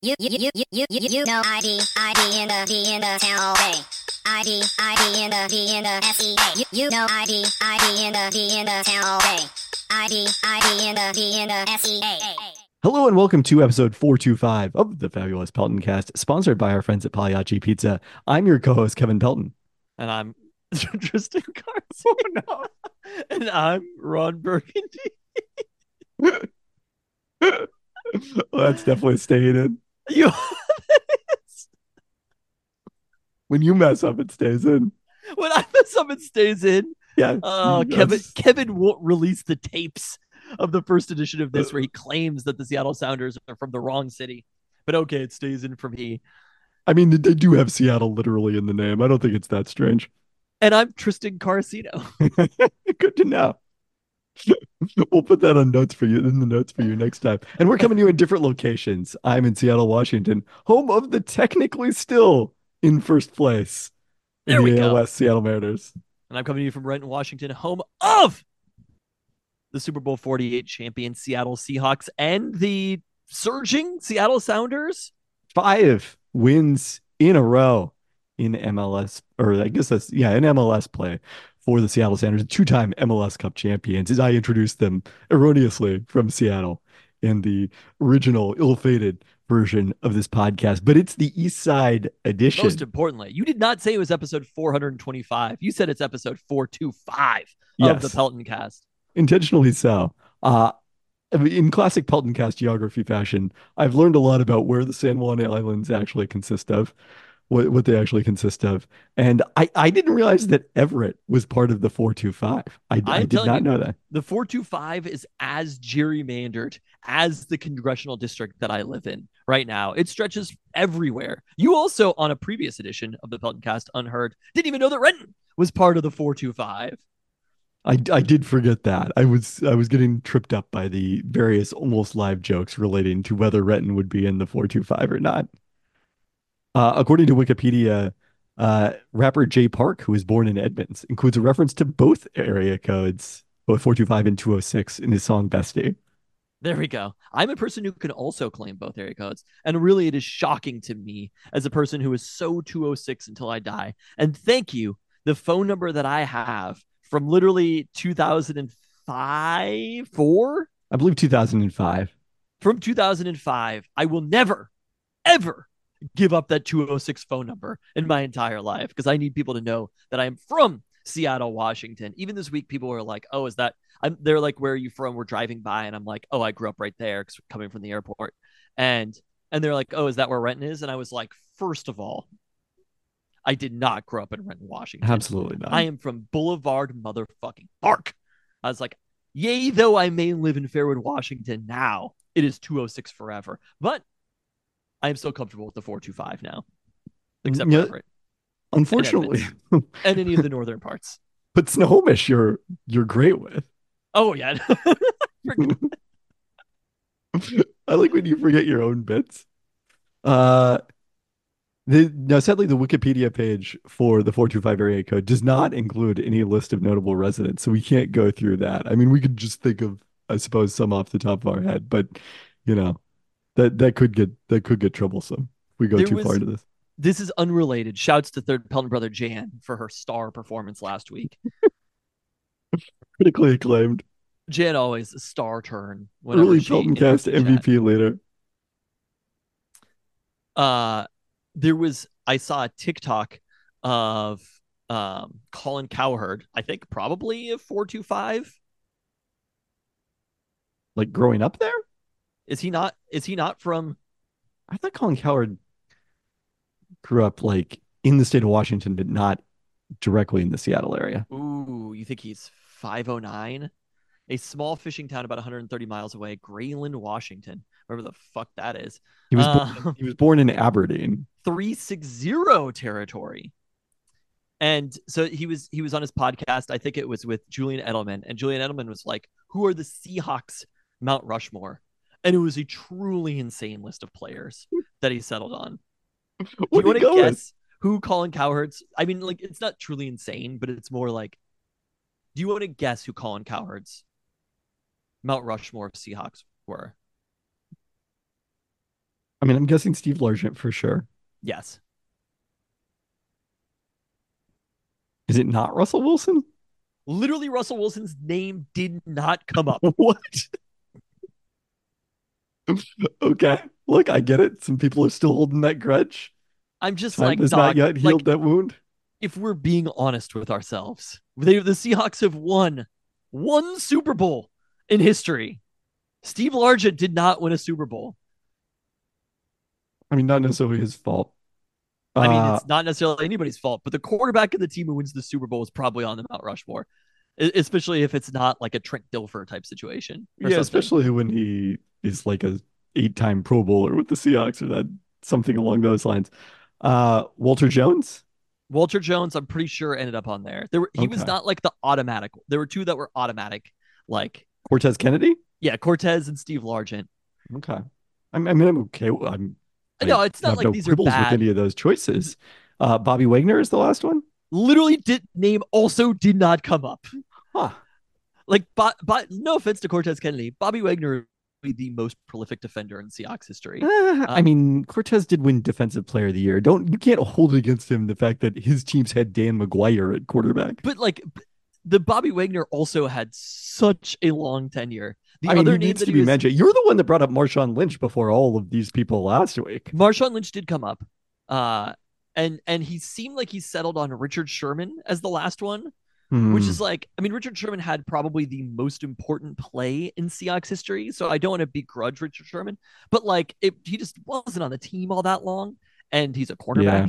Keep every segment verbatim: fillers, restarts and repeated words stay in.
You you you you you you you know I be I be in the be in the town all day. I be I be in the be in the S E A. You you know I be I be in the be in the town all day. I be I be in the be in the S E A. Hello and welcome to episode four twenty-five of the Fabulous Pelton Cast, sponsored by our friends at Pagliacci Pizza. I'm your co-host, Kevin Pelton. And I'm Tristan Garcia. Oh, no. And I'm Ron Burgundy. Well, that's definitely staying in. You, When you mess up, it stays in. when I mess up, it stays in. Yeah. Uh, Kevin That's- Kevin won't release the tapes of the first edition of this where he claims that the Seattle Sounders are from the wrong city. But okay, it stays in for me. I mean, they do have Seattle literally in the name. I don't think it's that strange. And I'm Tristan Carcino. Good to know. We'll put that on notes for you in the notes for you next time. And we're coming to you in different locations. I'm in Seattle, Washington, home of the technically still in first place in There we the go. A L S Seattle Mariners. And I'm coming to you from Renton, Washington, home of the Super Bowl forty-eight champion Seattle Seahawks and the surging Seattle Sounders. Five wins in a row in M L S, or I guess that's, yeah, in M L S play for the Seattle Sounders, two-time M L S Cup champions, as I introduced them erroneously from Seattle in the original ill-fated version of this podcast. But it's the East Side edition. Most importantly, you did not say it was episode four twenty-five. You said it's episode four twenty-five of Yes. the Pelton Cast. Intentionally so. Uh, in classic Pelton Cast geography fashion, I've learned a lot about where the San Juan Islands actually consist of, what, what they actually consist of. And I, I didn't realize that Everett was part of the four two five. I, I I'm did telling not you, know that. The four twenty-five is as gerrymandered as the congressional district that I live in right now. It stretches everywhere. You also, on a previous edition of the Pelton Cast Unheard, didn't even know that Renton was part of the four twenty-five. I, I did forget that. I was I was getting tripped up by the various almost live jokes relating to whether Renton would be in the four two five or not. Uh, according to Wikipedia, uh, rapper Jay Park, who was born in Edmonds, includes a reference to both area codes, both four two five and two oh six, in his song Bestie. There we go. I'm a person who can also claim both area codes. And really, it is shocking to me as a person who is so two oh six until I die. And thank you. The phone number that I have from literally two thousand five, four? I believe two thousand five. From two thousand five, I will never, ever give up that two oh six phone number in my entire life because I need people to know that I am from Seattle, Washington. Even this week, people were like, oh, is that, I'm, they're like, where are you from? We're driving by. And I'm like, oh, I grew up right there because coming from the airport. And, and they're like, oh, is that where Renton is? And I was like, first of all, I did not grow up in Renton, Washington. Absolutely not. I am from Boulevard motherfucking Park. I was like, yay, though I may live in Fairwood, Washington now, it is two oh six forever. But I am so comfortable with the four two five now, except Yeah, for Everett unfortunately, and any of the northern parts. but Snohomish, you're you're great with. Oh, yeah. I like when you forget your own bits. Uh, the, now, sadly, the Wikipedia page for the four two five area code does not include any list of notable residents, so we can't go through that. I mean, we could just think of, I suppose, some off the top of our head, but you know, that that could get that could get troublesome if we go There too was- far into this. This is unrelated. Shouts to third Pelton brother Jan for her star performance last week. Critically acclaimed, Jan always a star turn. whenever early she Pelton enters Cast the M V chat. P later. Uh, there was I saw a TikTok of um Colin Cowherd. I think probably a four two five. Like growing up there, Is he not? Is he not from? I thought Colin Cowherd grew up like in the state of Washington, but not directly in the Seattle area. Ooh, you think he's five oh nine? A small fishing town about one hundred thirty miles away, Grayland, Washington. Wherever the fuck that is. He was Uh, born, he was born in Aberdeen. three sixty territory. And so he was he was on his podcast. I think it was with Julian Edelman, and Julian Edelman was like, "Who are the Seahawks Mount Rushmore?" And it was a truly insane list of players that he settled on. Do you What want did he to go with? guess who Colin Cowherd's? I mean, like, it's not truly insane, but it's more like, do you want to guess who Colin Cowherd's Mount Rushmore of Seahawks were? I mean, I'm guessing Steve Largent for sure. Yes. Is it not Russell Wilson? Literally, Russell Wilson's name did not come up. What? Okay. Look, I get it. Some people are still holding that grudge. I'm just Time like, has not dog, yet healed like, that wound. if we're being honest with ourselves, they, the Seahawks have won one Super Bowl in history. Steve Largent did not win a Super Bowl. I mean, not necessarily his fault. I mean, Uh, it's not necessarily anybody's fault, but the quarterback of the team who wins the Super Bowl is probably on the Mount Rushmore, especially if it's not like a Trent Dilfer type situation. Or yeah, something. especially when he is like a eight-time Pro Bowler with the Seahawks or that something along those lines. Uh, Walter Jones? Walter Jones, I'm pretty sure ended up on there. There were he was Okay. not like the automatic. There were two that were automatic, like Cortez Kennedy? yeah, Cortez and Steve Largent. Okay. I'm, I mean, I'm okay. I'm, I No, it's not have like no these are quibbles with bad. any of those choices. Uh, Bobby Wagner is the last one? Literally, did name also did not come up. Huh. Like, but but no offense to Cortez Kennedy, Bobby Wagner is the most prolific defender in Seahawks history. Uh, I Uh, mean, Cortez did win Defensive Player of the Year. Don't you can't hold it against him the fact that his teams had Dan McGuire at quarterback. but like the Bobby Wagner also had such a long tenure. The I mean, other he name needs that to he be was mentioned. You're the one that brought up Marshawn Lynch before all of these people last week. Marshawn Lynch did come up. Uh and and he seemed like he settled on Richard Sherman as the last one, Hmm. which is like, I mean, Richard Sherman had probably the most important play in Seahawks history, so I don't want to begrudge Richard Sherman, but like it, he just wasn't on the team all that long, and he's a Yeah. cornerback.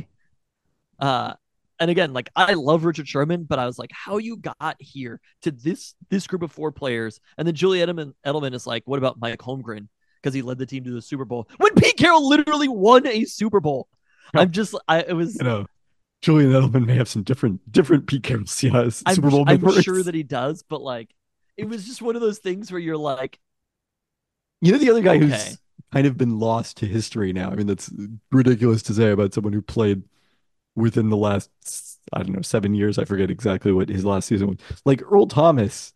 Uh and again, like I love Richard Sherman, but I was like, how you got here to this this group of four players, and then Julian Edelman, Edelman is like, what about Mike Holmgren because he led the team to the Super Bowl when Pete Carroll literally won a Super Bowl. Yeah. I'm just, I it was You know, Julian Edelman may have some different different Pete Carroll uh, I'm, Super Bowl I'm memories. sure that he does, but like, it was just one of those things where you're like, You know, the other guy okay, who's kind of been lost to history now. I mean, that's ridiculous to say about someone who played within the last, I don't know, seven years. I forget exactly what his last season was. Like Earl Thomas.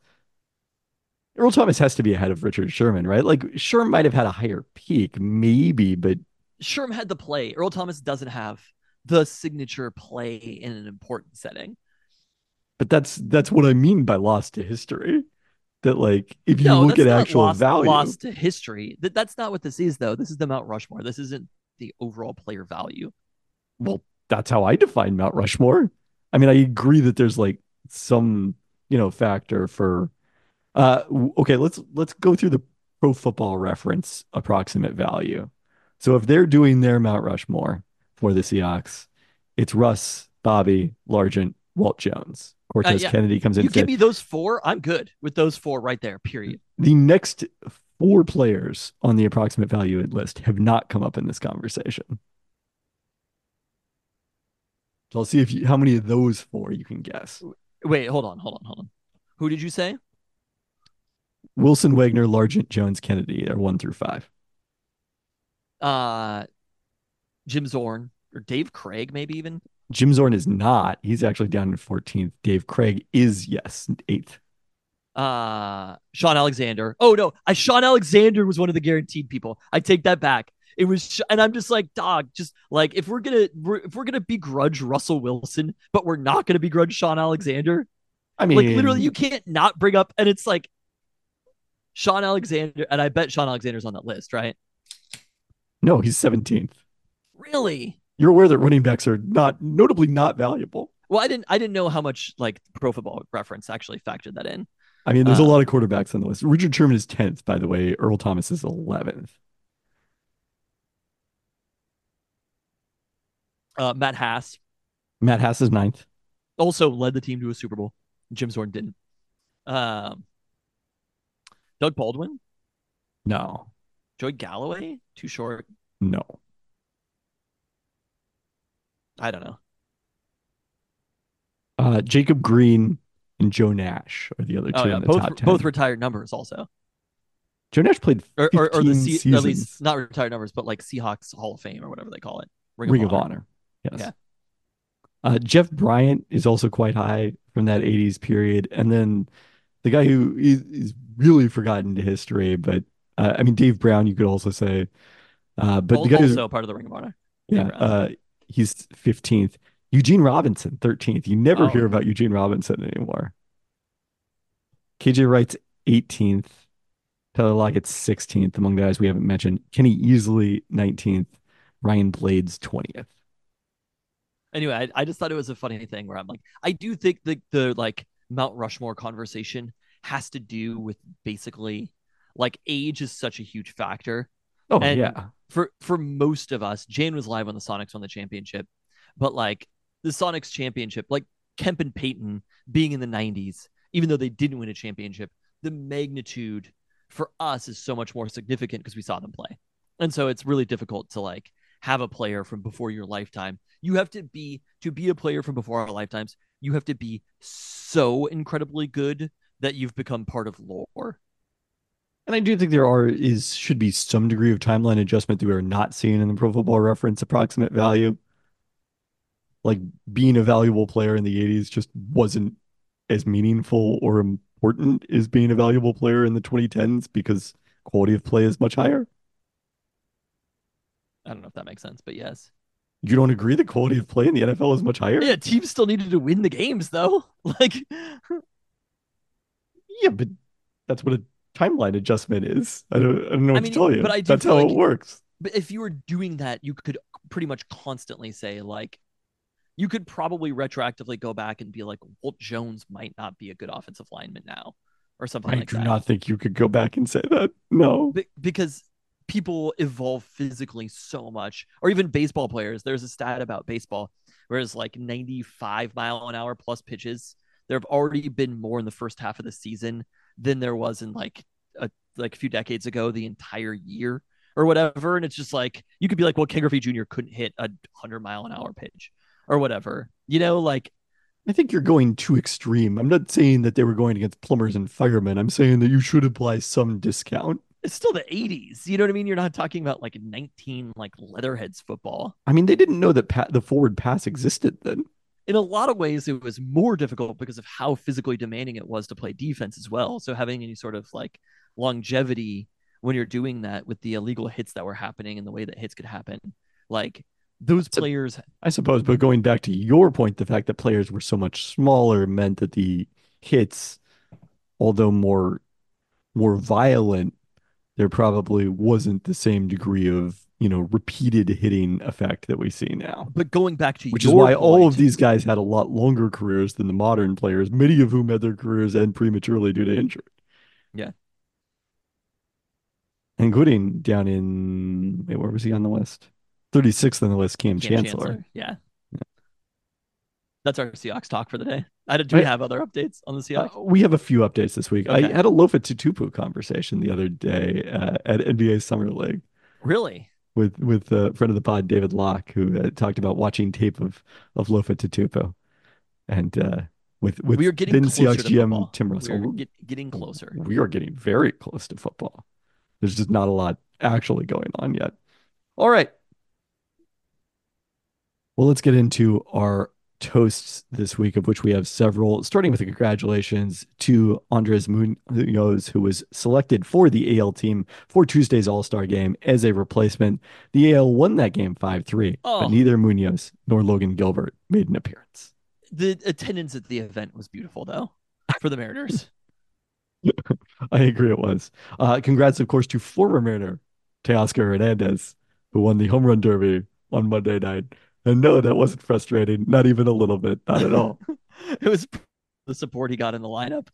Earl Thomas has to be ahead of Richard Sherman, right? Like Sherman might have had a higher peak, maybe, but Sherm had the play. Earl Thomas doesn't have the signature play in an important setting. but that's that's what I mean by lost to history. That like if you No, look that's at not actual lost, value, lost to history. That that's not what this is, though. This is the Mount Rushmore. This isn't the overall player value. well, that's how I define Mount Rushmore. I mean, I agree that there's like some, you know, factor for uh okay, let's let's go through the Pro Football Reference approximate value. So if they're doing their Mount Rushmore for the Seahawks, it's Russ, Bobby, Largent, Walt Jones. Uh, Cortez yeah, Kennedy comes in you give fifth. me those four, I'm good with those four right there. Period. The next four players on the approximate value list have not come up in this conversation. So I'll see if you, how many of those four you can guess. Wait, hold on, hold on, hold on. Who did you say? Wilson, Wagner, Largent, Jones, Kennedy are one through five. Uh, Jim Zorn or Dave Craig, maybe even. Jim Zorn is not. He's actually down in fourteenth. Dave Craig is, yes, eighth. Uh, Sean Alexander. Oh no, I Sean Alexander was one of the guaranteed people. I take that back. It was, and I'm just like, dog, just like if we're gonna if we're gonna begrudge Russell Wilson, but we're not gonna begrudge Sean Alexander. I mean, Like literally, you can't not bring up, and it's like Sean Alexander, and I bet Sean Alexander's on that list, right? no, he's seventeenth. Really? You're aware that running backs are not notably not valuable. Well, I didn't I didn't know how much like Pro Football Reference actually factored that in. I mean, there's a Uh, lot of quarterbacks on the list. Richard Sherman is tenth, by the way. Earl Thomas is eleventh. Uh, Matt Haas Matt Haas is ninth. also led the team to a Super Bowl. Jim Zorn didn't. Um, Doug Baldwin, No, Joey Galloway, too short. no. I don't know. Uh, Jacob Green and Joe Nash are the other two Oh yeah, in the both top ten. both retired numbers also, Joe Nash played or or, or the fifteen C- seasons. at least not retired numbers, but like Seahawks Hall of Fame or whatever they call it. Ring, of, Honor. Yes. Yeah. Uh, Jeff Bryant is also quite high from that eighties period. And then the guy who is, is really forgotten to history, but uh, I mean, Dave Brown, you could also say, Uh, but the guy who's Also part of the Ring of Honor. yeah, Congrats. uh, he's fifteenth. Eugene Robinson, thirteenth. You never Oh, hear yeah. about Eugene Robinson anymore. K J Wright's eighteenth. Tyler Lockett's sixteenth among the guys we haven't mentioned. Kenny Easley, nineteenth. Ryan Blades, twentieth. Anyway, I, I just thought it was a funny thing where I'm like, I do think the the like Mount Rushmore conversation has to do with basically like age is such a huge factor. Oh, And yeah. for for most of us, Jane was live when the Sonics won the championship, but like the Sonics championship, like Kemp and Peyton being in the nineties, even though they didn't win a championship, the magnitude for us is so much more significant because we saw them play. And so it's really difficult to like have a player from before your lifetime. You have to be to be a player from before our lifetimes, you have to be so incredibly good that you've become part of lore. And I do think there are is should be some degree of timeline adjustment that we are not seeing in the Pro Football Reference approximate value. Like being a valuable player in the eighties just wasn't as meaningful or important as being a valuable player in the twenty tens because quality of play is much higher. I don't know if that makes sense, but yes. You don't agree the quality of play in the N F L is much higher? Yeah, teams still needed to win the games though. Like Yeah, but that's what a timeline adjustment is. I don't, I don't know I what to mean, tell you. but I do That's feel how like it works. but if you were doing that, you could pretty much constantly say like you could probably retroactively go back and be like, Walt Jones might not be a good offensive lineman now, or something I like do that. not think you could go back and say that. No. Be- because people evolve physically so much, or even baseball players. There's a stat about baseball, whereas like ninety-five mile an hour plus pitches, there have already been more in the first half of the season than there was in like a like a few decades ago, the entire year or whatever. And it's just like you could be like, well, Ken Griffey Junior couldn't hit a hundred mile an hour pitch or whatever, you know, like I think you're going too extreme. I'm not saying that they were going against plumbers and firemen. I'm saying that you should apply some discount. it's still the eighties. You know what I mean? You're not talking about like nineteen like Leatherheads football. I mean, they didn't know that pa- the forward pass existed then. In a lot of ways, it was more difficult because of how physically demanding it was to play defense as well. So having any sort of like longevity when you're doing that with the illegal hits that were happening and the way that hits could happen, like those So, players. I suppose, but going back to your point, the fact that players were so much smaller meant that the hits, although more more violent, there probably wasn't the same degree of, you know, repeated hitting effect that we see now. But going back to Which is your why all of point, these guys had a lot longer careers than the modern players, many of whom had their careers end prematurely due to injury, yeah, including down in, wait, where was he on the list? thirty-sixth on the list, Cam Cam Chancellor. Chancellor, yeah. That's our Seahawks talk for the day. I, do we have other updates on the Seahawks? Uh, we have a few updates this week. Okay. I had a Lofa Tutupu conversation the other day uh, at N B A Summer League Really? with with a friend of the pod, David Locke, who uh, talked about watching tape of of Lofa Tutupu, and uh, with with We are getting then closer Seahawks to G M football. Tim We Russell. are get, getting closer. We are getting very close to football. There's just not a lot actually going on yet. All right. Well, let's get into our toasts this week, of which we have several, starting with a congratulations to Andres Munoz, who was selected for the A L team for Tuesday's All-Star game as a replacement. The A L won that game five three, Oh. but neither Munoz nor Logan Gilbert made an appearance. The attendance at the event was beautiful, though, for the Mariners. I agree it was. Uh, congrats, of course, to former Mariner Teoscar Hernandez, who won the home run derby on Monday night. And no, that wasn't frustrating. Not even a little bit. Not at all. It was the support he got in the lineup.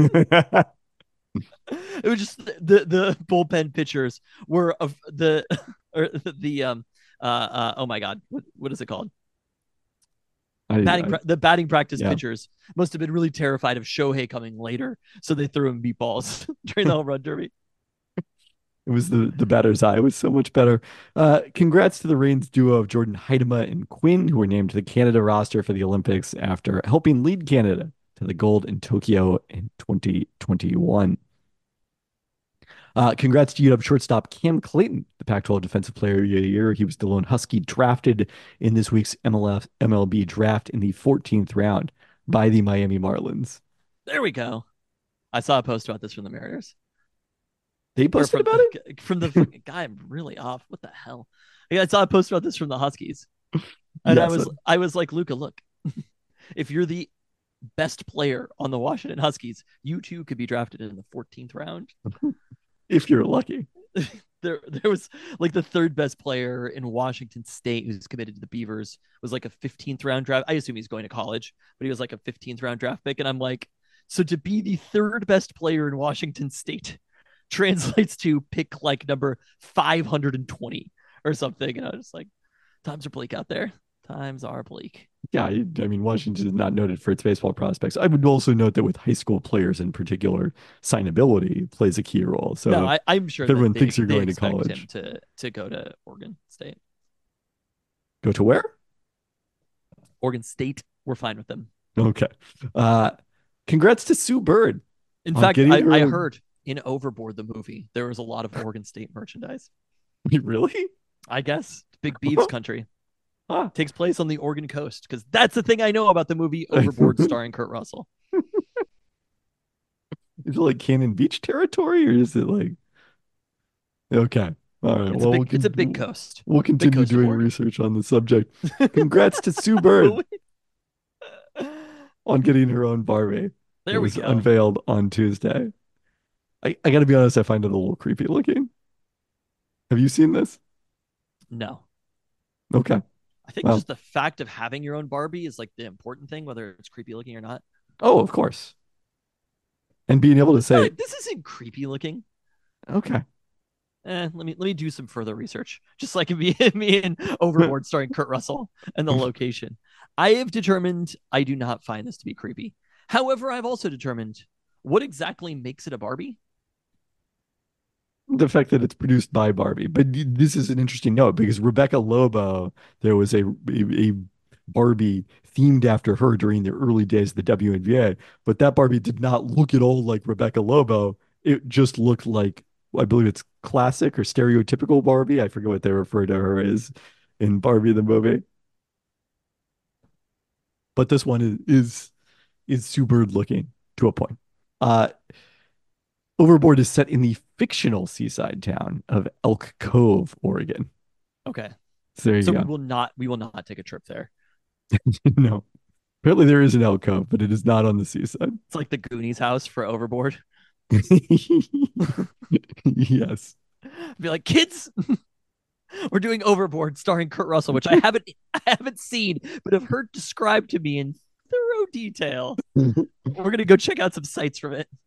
It was just the the bullpen pitchers were of the or the um uh, uh oh my god, what, what is it called? I, Batting I, the batting practice yeah. pitchers must have been really terrified of Shohei coming later, so they threw him meatballs during the home run derby. It was the the batter's eye. It was so much better. Uh, congrats to the Reigns duo of Jordan Heidema and Quinn, who were named to the Canada roster for the Olympics after helping lead Canada to the gold in Tokyo in twenty twenty-one. Uh, congrats to U W shortstop Cam Clayton, the Pac twelve Defensive Player of the Year. He was the lone Husky drafted in this week's M L F M L B draft in the fourteenth round by the Miami Marlins. There we go. I saw a post about this from the Mariners. They or posted from about it? from the freaking guy. I'm really off. What the hell? Yeah, I saw a post about this from the Huskies, and I Yes. was I was like, Luca, look, if you're the best player on the Washington Huskies, you too could be drafted in the fourteenth round. If you're lucky. there there was like the third best player in Washington State who's committed to the Beavers was like a fifteenth round draft. I assume he's going to college, but he was like a fifteenth round draft pick. And I'm like, so to be the third best player in Washington State translates to pick like number five hundred twenty or something. And I was just like, times are bleak out there. Times are bleak. Yeah, I I mean, Washington is not noted for its baseball prospects. I would also note that with high school players in particular, signability plays a key role. So No, I, I'm sure if that everyone they, thinks you're they going to expect him college, to to go to Oregon State. go to where? Oregon State, we're fine with them. Okay. Uh, congrats to Sue Bird In on fact, getting I, her I own- heard in Overboard the movie there was a lot of Oregon State merchandise. Really? I guess Big Beavs country Ah, takes place on the Oregon coast because that's the thing I know about the movie Overboard starring Kurt Russell. is it like Cannon Beach territory or is it like okay? All right. It's well, a big we'll it's a con- big coast. We'll continue coast of doing Oregon. research on the subject. Congrats to Sue Bird on getting her own Barbie. There it we was go. unveiled on Tuesday. I, I got to be honest, I find it a little creepy looking. Have you seen this? No. Okay. I think Well. just the fact of having your own Barbie is like the important thing, whether it's creepy looking or not. Oh, of course. And being able to say, No, this isn't creepy looking. okay. Eh, let me let me do some further research. Just like me, me and Overboard starring Kurt Russell and the location. I have determined I do not find this to be creepy. However, I've also determined what exactly makes it a Barbie. The fact that it's produced by Barbie. But this is an interesting note because Rebecca Lobo, there was a, a, a Barbie themed after her during the early days of the W N B A, but that Barbie did not look at all like Rebecca Lobo. It just looked like, I believe it's classic or stereotypical Barbie. I forget what they refer to her as in Barbie the movie. But this one is is, is super looking to a point. Uh, Overboard is set in the fictional seaside town of Elk Cove, Oregon. Okay, So there you so go. we will not we will not take a trip there. No. Apparently there is an Elk Cove, but it is not on the seaside. It's like the Goonies house for Overboard. Yes. Be like, kids, we're doing Overboard starring Kurt Russell, which I haven't I haven't seen, but have heard described to me in thorough detail. We're gonna go check out some sites from it.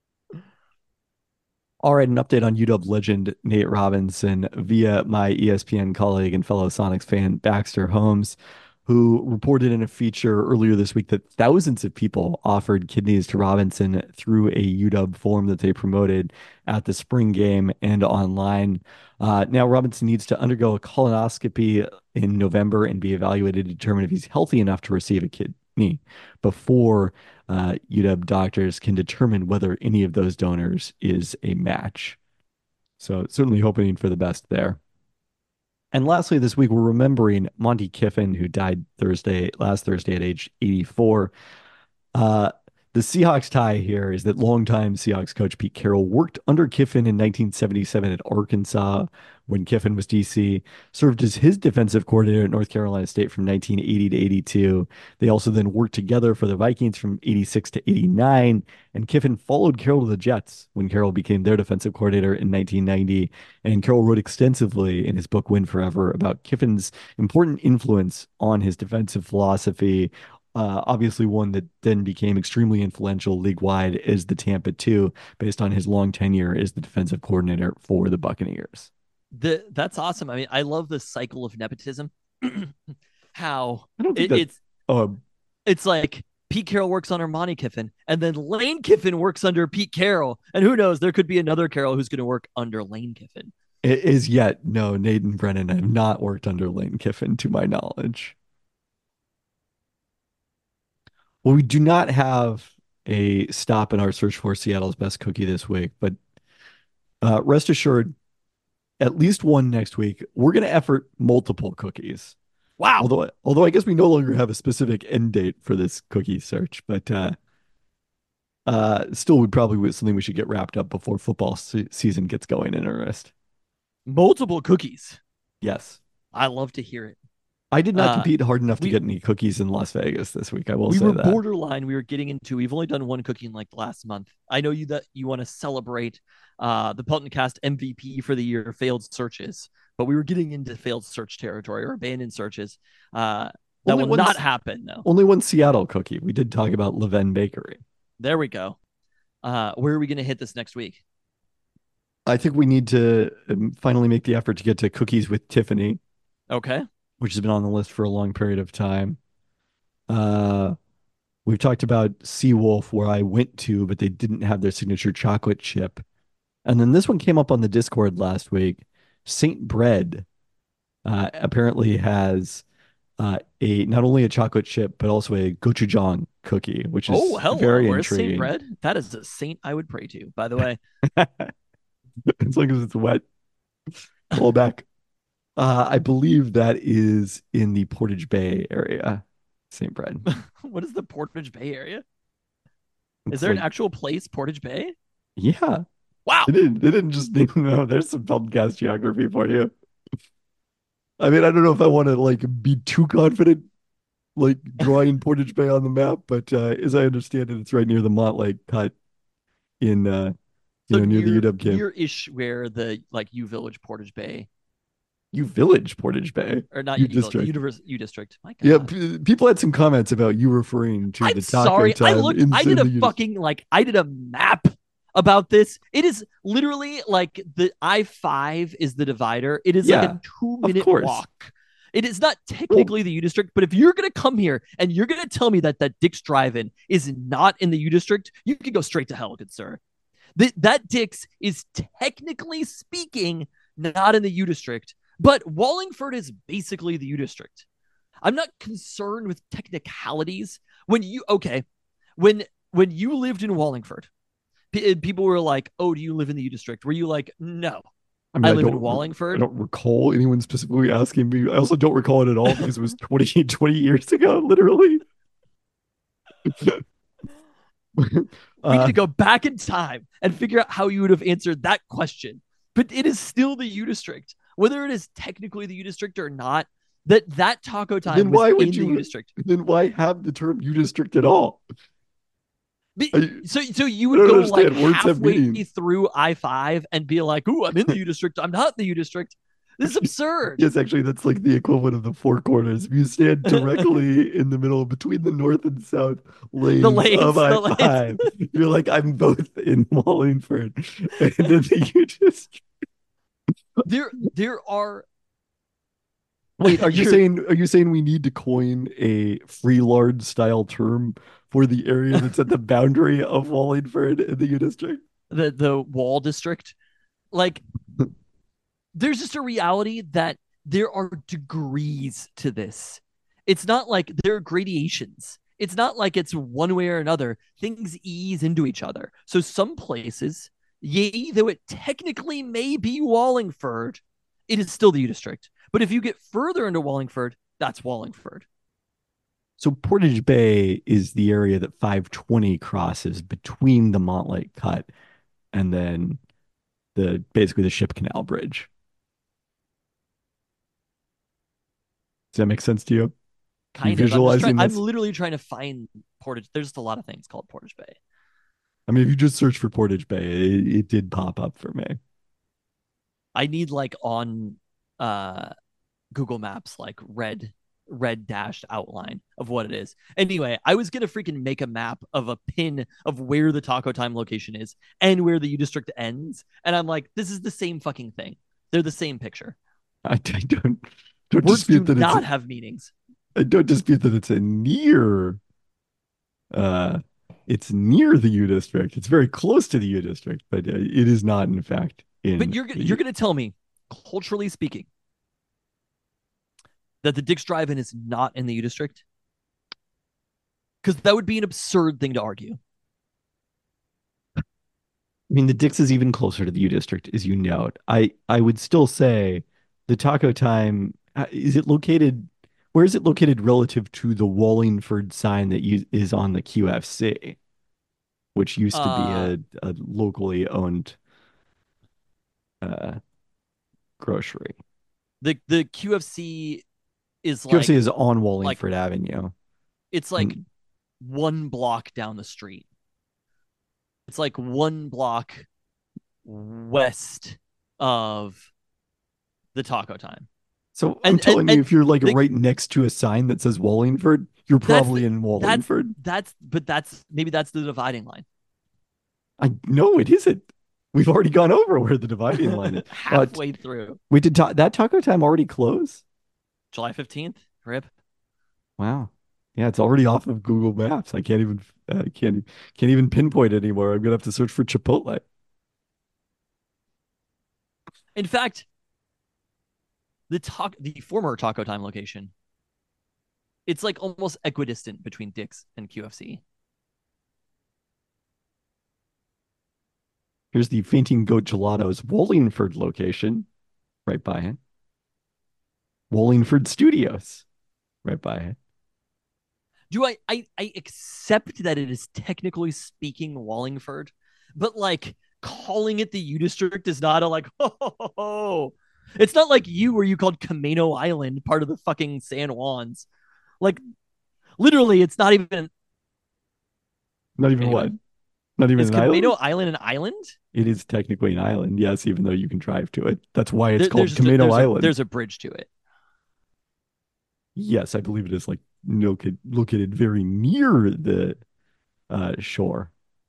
All right, an update on U W legend Nate Robinson via my E S P N colleague and fellow Sonics fan Baxter Holmes, who reported in a feature earlier this week that thousands of people offered kidneys to Robinson through a U W form that they promoted at the spring game and online. Uh, now, Robinson needs to undergo a colonoscopy in November and be evaluated to determine if he's healthy enough to receive a kidney before uh, U W doctors can determine whether any of those donors is a match. So certainly hoping for the best there. And lastly, this week, we're remembering Monty Kiffin, who died Thursday, last Thursday at age eighty-four. Uh, the Seahawks tie here is that longtime Seahawks coach Pete Carroll worked under Kiffin in nineteen seventy-seven at Arkansas when Kiffin was D C, served as his defensive coordinator at North Carolina State from nineteen eighty to eighty-two. They also then worked together for the Vikings from eighty-six to eighty-nine, and Kiffin followed Carroll to the Jets when Carroll became their defensive coordinator in nineteen ninety. And Carroll wrote extensively in his book Win Forever about Kiffin's important influence on his defensive philosophy. Uh, obviously, one that then became extremely influential league-wide is the Tampa two, based on his long tenure as the defensive coordinator for the Buccaneers. The that's awesome. I mean, I love the cycle of nepotism. How I don't think it, that. it's Oh, it's like Pete Carroll works under Monty Kiffin, and then Lane Kiffin works under Pete Carroll, and who knows, there could be another Carroll who's going to work under Lane Kiffin. it is yet no. Nathan Brennan have not worked under Lane Kiffin, to my knowledge. Well, we do not have a stop in our search for Seattle's best cookie this week, but uh, rest assured, at least one next week. We're going to effort multiple cookies. Wow. Although, although I guess we no longer have a specific end date for this cookie search, but uh, Uh, still, would probably be something we should get wrapped up before football se- season gets going in earnest. Multiple cookies. Yes. I love to hear it. I did not Uh, compete hard enough to we get any cookies in Las Vegas this week. I will we say were that. borderline. We were getting into. We've only done one cookie in like last month. I know you that you want to celebrate uh, the Pelton Cast M V P for the year, failed searches, but we were getting into failed search territory or abandoned searches. Uh, that Only will one, not S- happen though. only one Seattle cookie. We did talk about Leven Bakery. There we go. Uh, where are we going to hit this next week? I think we need to um, finally make the effort to get to Cookies with Tiffany, Okay. which has been on the list for a long period of time. Uh, we've talked about Seawolf, where I went to, but they didn't have their signature chocolate chip. And then this one came up on the Discord last week. Saint Bread uh, apparently has uh, a not only a chocolate chip, but also a gochujang cookie, which is Oh, hello. very Where's Saint intriguing. Bread? That is a saint I would pray to, by the way. As long as it's wet, pull back. Uh, I believe that is in the Portage Bay area, Saint Bread. What is the Portage Bay area? Is It's there an like, actual place, Portage Bay? yeah, Wow. they didn't, they didn't just name no, there's some podcast geography for you. I mean, I don't know if I want to like be too confident, like drawing Portage Bay on the map, but uh, as I understand it, it's right near the Montlake cut in, uh, you So know, near the near U W camp. near-ish where the like U Village Portage Bay U Village, Portage Bay. or not U U Village, District. Univers U District. My Yeah, God. p- people had some comments about you referring to I'm the taco sorry. I time looked. in, I in did a the U- fucking like. I did a map about this. It is literally like the I five is the divider. It is like Yeah, a two of minute course. walk. It is not technically the U District, but if you're gonna come here and you're gonna tell me that that Dick's Drive-In is not in the U District, you can go straight to hell, good sir. That that Dick's is technically speaking not in the U District, but Wallingford is basically the U District. I'm not concerned with technicalities. When you okay, when when you lived in Wallingford, p- people were like, "Oh, do you live in the U District?" Were you like, "No, I mean, I I live in don't, I Wallingford"? don't recall anyone specifically asking me. I also don't recall it at all because it was twenty, twenty years ago, literally. We need Uh, to go back in time and figure out how you would have answered that question. But it is still the U District, whether it is technically the U District or not. That that taco time then was why in would the you? U District. Then why have the term U District at all? But- I, So, so you I would don't go like understand. Words have halfway meaning. through I five and be like, "Ooh, I'm in the U District. I'm not in the U District. This is absurd." Yes, actually, that's like the equivalent of the four corners. If you stand directly in the middle between the north and south lanes, The lanes, of the I lanes. five, you're like, I'm both in Wallingford and then you just There, there are. wait. Are you You're- saying are you saying we need to coin a free large style term for the area that's at the boundary of Wallingford and the U District? the the Wall District? Like, there's just a reality that there are degrees to this. It's not like there are gradations. It's not like it's one way or another. Things ease into each other. So some places, yea, though it technically may be Wallingford, it is still the U District. But if you get further into Wallingford, that's Wallingford. So Portage Bay is the area that five twenty crosses between the Montlake Cut and then the basically the Ship Canal Bridge. Does that make sense to you? Kind of. I'm, just visualizing trying, I'm this? literally trying to find Portage. There's just a lot of things called Portage Bay. I mean, if you just search for Portage Bay, it, it did pop up for me. I need like on uh Google Maps, like red red dashed outline of what it is. Anyway, I was gonna freaking make a map of a pin of where the Taco Time location is and where the U District ends, and I'm like, this is the same fucking thing. They're the same picture. I, I don't don't Words do dispute that not it's have meanings. a, I don't dispute that it's a near uh it's near the U District. It's very close to the U District, but uh, it is not in fact in But you're the you're gonna tell me, culturally speaking, that the Dick's Drive-In is not in the U District? Because that would be an absurd thing to argue. I mean, the Dix is even closer to the U District, as you note. I I would still say the Taco Time uh, is it located? Where is it located relative to the Wallingford sign that you, is on the Q F C? which used to be Uh, a, a locally owned uh, grocery. the the Q F C is Q F C like is on like Wallingford Avenue. it's like And one block down the street. It's like one block west of the Taco Time. so I'm And and, telling you, and if you're like the, right next to a sign that says Wallingford, you're that's the, probably in that's Wallingford. that's but that's maybe that's the dividing line. I know it isn't. We've already gone over where the dividing line is. Uh, Halfway through we did ta- that Taco Time already close? July fifteenth, rip. Wow. Yeah, it's already off of Google Maps. I can't even uh, can't can't even pinpoint it anymore. I'm gonna have to search for Chipotle. In fact, the talk the former Taco Time location, it's like almost equidistant between Dick's and Q F C. Here's the Fainting Goat Gelato's Wallingford location, right by it. Wallingford Studios, right by it. Do I I I accept that it is technically speaking Wallingford, but like calling it the U District is not a like ho, ho, ho, ho. It's not like you where you called Camino Island part of the fucking San Juans. Like literally, it's not even. Not even Anyway, what? Not even is an Camino island? Island an island? It is technically an island, yes, even though you can drive to it. That's why it's There, called there's just a, Camino there's a Island. there's a bridge to it. Yes, I believe it is like located located very near the uh, shore.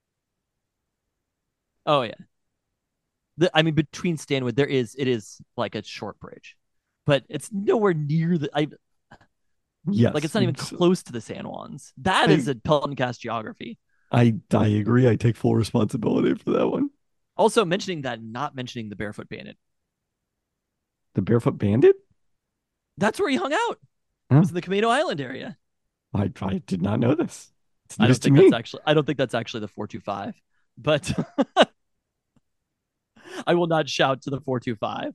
Oh yeah, the, I mean between Stanwood there is it is like a short bridge, but it's nowhere near the. I like Yes, it's not even so close to the San Juans. That I is a Pelton Cast geography. I I agree. I take full responsibility for that one. Also mentioning that, not mentioning the Barefoot Bandit. The Barefoot Bandit? That's where he hung out. Huh? Was in the Camino Island area. I I did not know this. It's I news don't to think that's me. actually. I don't think that's actually the four two five, but I will not shout to the four two five.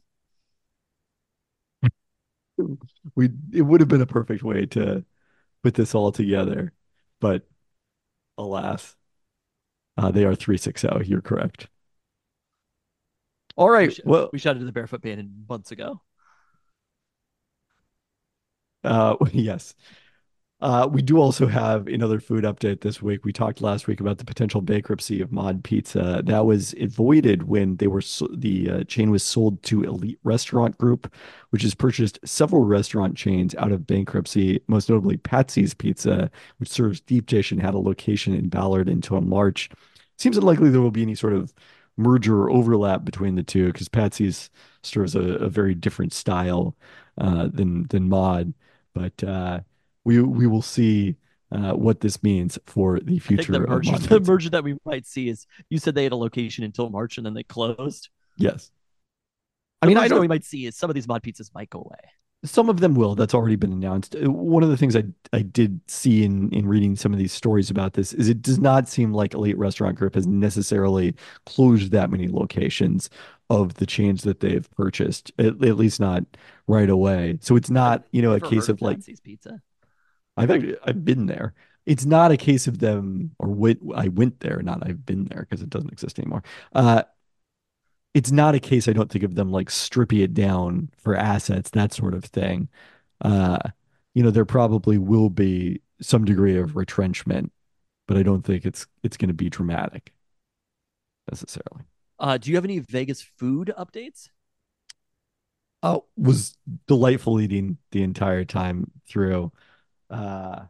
We it would have been a perfect way to put this all together, but alas, uh, they are three sixty. You're correct. All We right. sh- Well, we shouted to the Barefoot Bandit months ago. uh, yes. Uh, we do also have another food update this week. We talked last week about the potential bankruptcy of Mod Pizza. That was avoided when they were so the uh, chain was sold to Elite Restaurant Group, which has purchased several restaurant chains out of bankruptcy, most notably Patsy's Pizza, which serves deep dish and had a location in Ballard until March. Seems unlikely there will be any sort of merger or overlap between the two because Patsy's serves a, a very different style uh, than than Mod, but. Uh, we we will see uh, what this means for the I think the future of merger, Mod the Pizza. merger that we might see is you said they had a location until March and then they closed. Yes. I The mean, I merger that we don't, might see is some of these mod pizzas might go away. some of them will. That's already been announced. Uh, One of the things I I did see in in reading some of these stories about this is it does not seem like Elite Restaurant Group has necessarily closed that many locations of the chains that they've purchased, at, at least not right away. So it's I've not, you know, a never case heard of of like Patsy's Pizza. I've actually, I've been there. It's not a case of them or went, I went there, not I've been there because it doesn't exist anymore. Uh, it's not a case, I don't think, of them like stripping it down for assets, that sort of thing. Uh, you know, there probably will be some degree of retrenchment, but I don't think it's it's going to be dramatic necessarily. Uh, do you have any Vegas food updates? Oh, was delightful eating the entire time through. Uh,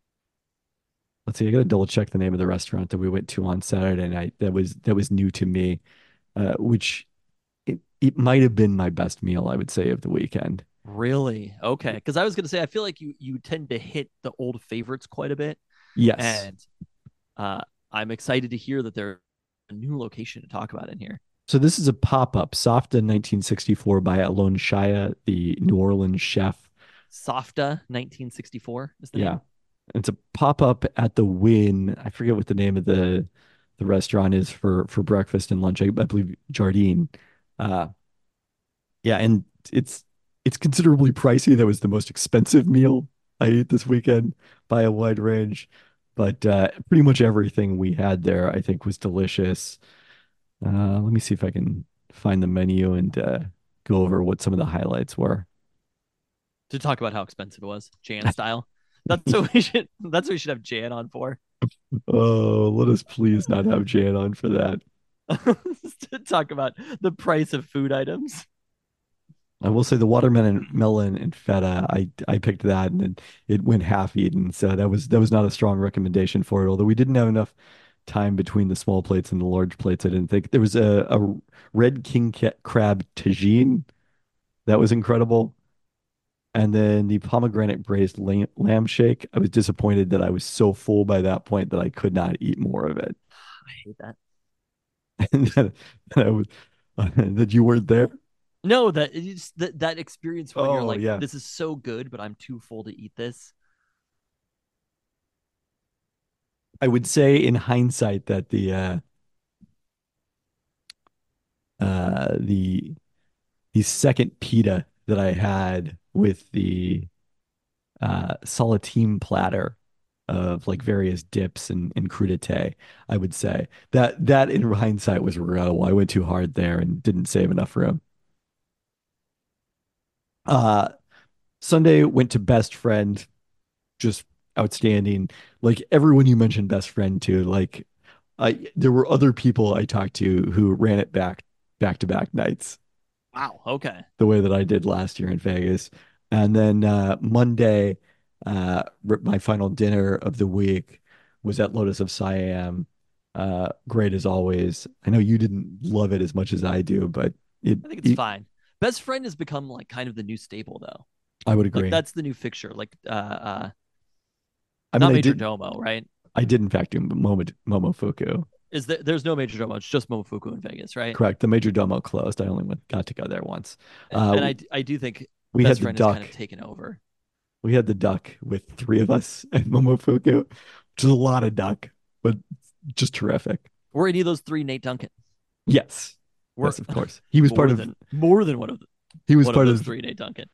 let's see, I got to double check the name of the restaurant that we went to on Saturday night. That was that was new to me, uh, which it, it might have been my best meal, I would say, of the weekend. Really? Okay. Because I was gonna say I feel like you you tend to hit the old favorites quite a bit, Yes. and uh, I'm excited to hear that there's a new location to talk about in here. So this is a pop-up, Softa nineteen sixty-four by Alon Shaya, the New Orleans chef. Softa nineteen sixty-four is the Yeah. name. It's a pop-up at the Wynn. I forget what the name of the the restaurant is for for breakfast and lunch. I, I believe Jardine. Uh, yeah, and it's it's considerably pricey. That was the most expensive meal I ate this weekend by a wide range. But uh, pretty much everything we had there, I think, was delicious. Uh, let me see if I can find the menu and uh, go over what some of the highlights were. To talk about how expensive it was, Jan style. That's what we should. That's what we should have Jan on for. Oh, let us please not have Jan on for that. To talk about the price of food items. I will say the watermelon melon and feta, I I picked that and it, it went half eaten. So that was that was not a strong recommendation for it. Although we didn't have enough time between the small plates and the large plates, I didn't think. There was a, a red king crab tagine that was incredible. And then the pomegranate braised lamb, lamb shake. I was disappointed that I was so full by that point that I could not eat more of it. I hate that. And then, I was, uh, that you weren't there. No, that it's that that experience when you're Oh like, yeah, this is so good, but I'm too full to eat this. I would say in hindsight that the uh, uh, the the second pita that I had with the uh, saltine platter of like various dips and, and crudité, I would say that that in hindsight was regrettable. I went too hard there and didn't save enough room. Uh, Sunday went to best friend, just outstanding. Like everyone you mentioned, best friend to. Like I, there were other people I talked to who ran it back back to back nights Wow. Okay. the way that I did last year in Vegas. And then uh, Monday, uh, my final dinner of the week was at Lotus of Siam. Uh, great as always. I know you didn't love it as much as I do, but it, I think it's it fine. Best friend has become like kind of the new staple though. I would Like agree. that's the new fixture. Like uh uh I mean, not I Major did Domo, right? I did in fact do Momo Momofuku. Is there there's no Major Domo, it's just Momofuku in Vegas, right? Correct. The Major Domo closed. I only went got to go there once. Uh, And I I do think we had Best the Friend has kind duck. of taken over. We had the duck with three of us at Momofuku, which is a lot of duck, but just terrific. Were any of those three Nate Duncan? Yes. Were Yes, of course. He was part more of than more than one of the, he was one of part those of three Nate Duncan.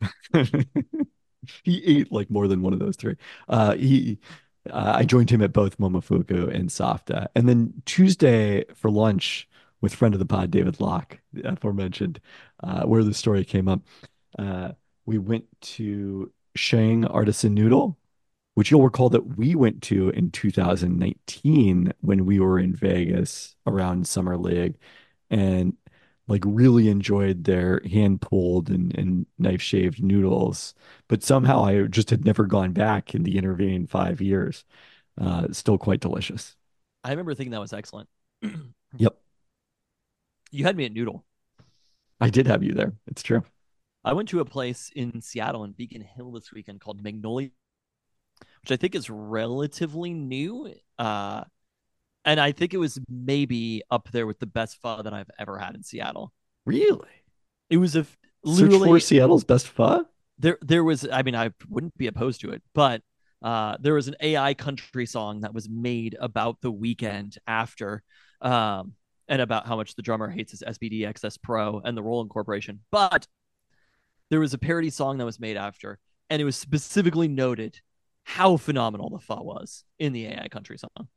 he ate like more than one of those three. Uh he uh, I joined him at both Momofuku and Safta. And then Tuesday for lunch with friend of the pod, David Locke, the aforementioned, uh, where the story came up. Uh, we went to Shang Artisan Noodle, which you'll recall that we went to in two thousand nineteen when we were in Vegas around Summer League and like really enjoyed their hand pulled and, and knife shaved noodles. But somehow I just had never gone back in the intervening five years. Uh, still quite delicious. I remember thinking that was excellent. Yep. You had me at Noodle. I did have you there. It's true. I went to a place in Seattle in Beacon Hill this weekend called Magnolia, which I think is relatively new. Uh, and I think it was maybe up there with the best pho that I've ever had in Seattle. Really? It was a Search for literally Seattle's best pho? there. There was, I mean, I wouldn't be opposed to it, but uh, there was an A I country song that was made about the weekend after, um, and about how much the drummer hates his S P D X S Pro and the Roland Corporation. But there was a parody song that was made after, and it was specifically noted how phenomenal the pho was in the A I country song.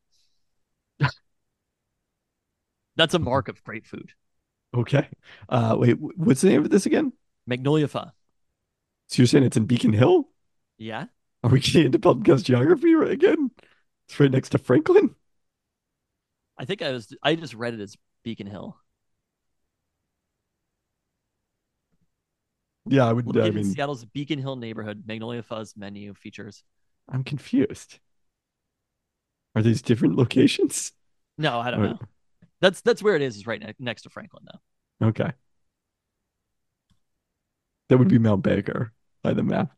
That's a mark of great food. Okay. Uh, wait, what's the name of this again? Magnolia pho. So you're saying it's in Beacon Hill? Yeah. Are we getting into podcast geography right again? It's right next to Franklin. I think I was I just read it as Beacon Hill. Yeah, I would. I Located in mean, Seattle's Beacon Hill neighborhood, Magnolia Pho's menu features. I'm confused. Are these different locations? No, I don't Or- know. That's that's where it is. Is right ne- next to Franklin, though. okay. That would be Mount Baker by the map.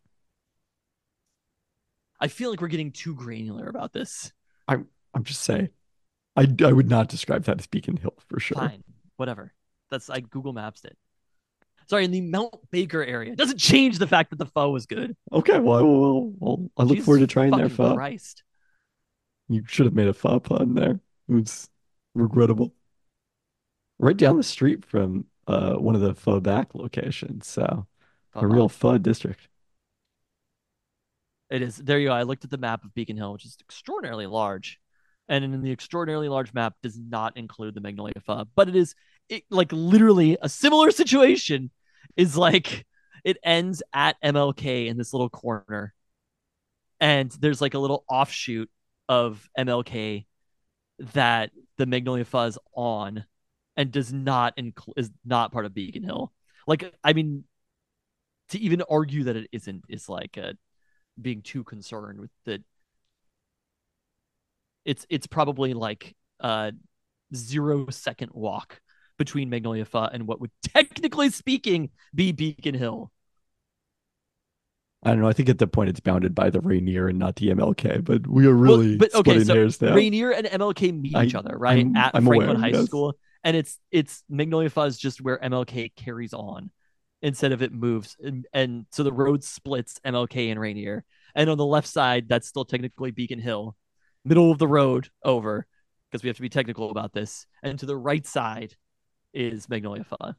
I feel like we're getting too granular about this. I'm I'm just saying. I, I would not describe that as Beacon Hill for sure. Fine, whatever. That's I Google Maps it. Sorry, in the Mount Baker area. It doesn't change the fact that the pho was good. Okay, well, I will, well, I look Jesus forward to trying their fucking pho. Christ. You should have made a pho pun there. It was regrettable. Right down the street from uh, one of the pho back locations. So Pho a real bomb. pho district. It is. There you go. I looked at the map of Beacon Hill, which is extraordinarily large. And in the extraordinarily large map does not include the Magnolia Pub, but it is it, like literally a similar situation is like it ends at M L K in this little corner. And there's like a little offshoot of M L K that the Magnolia Fuzz on and does not include is not part of Beacon Hill. Like, I mean, to even argue that it isn't is like a, being too concerned with the. It's it's probably like a zero second walk between Magnolia Pha and what would technically speaking be Beacon Hill. I don't know. I think at that point it's bounded by the Rainier and not the M L K, but we are really well, but, okay, splitting so hairs now. Rainier and M L K meet I, each other, right? I'm, at I'm Franklin aware, High yes. School. And it's it's Magnolia Pha is just where M L K carries on instead of it moves. And, and so the road splits M L K and Rainier. And on the left side, that's still technically Beacon Hill. Middle of the road over, because we have to be technical about this. And to the right side is Magnolia Pha.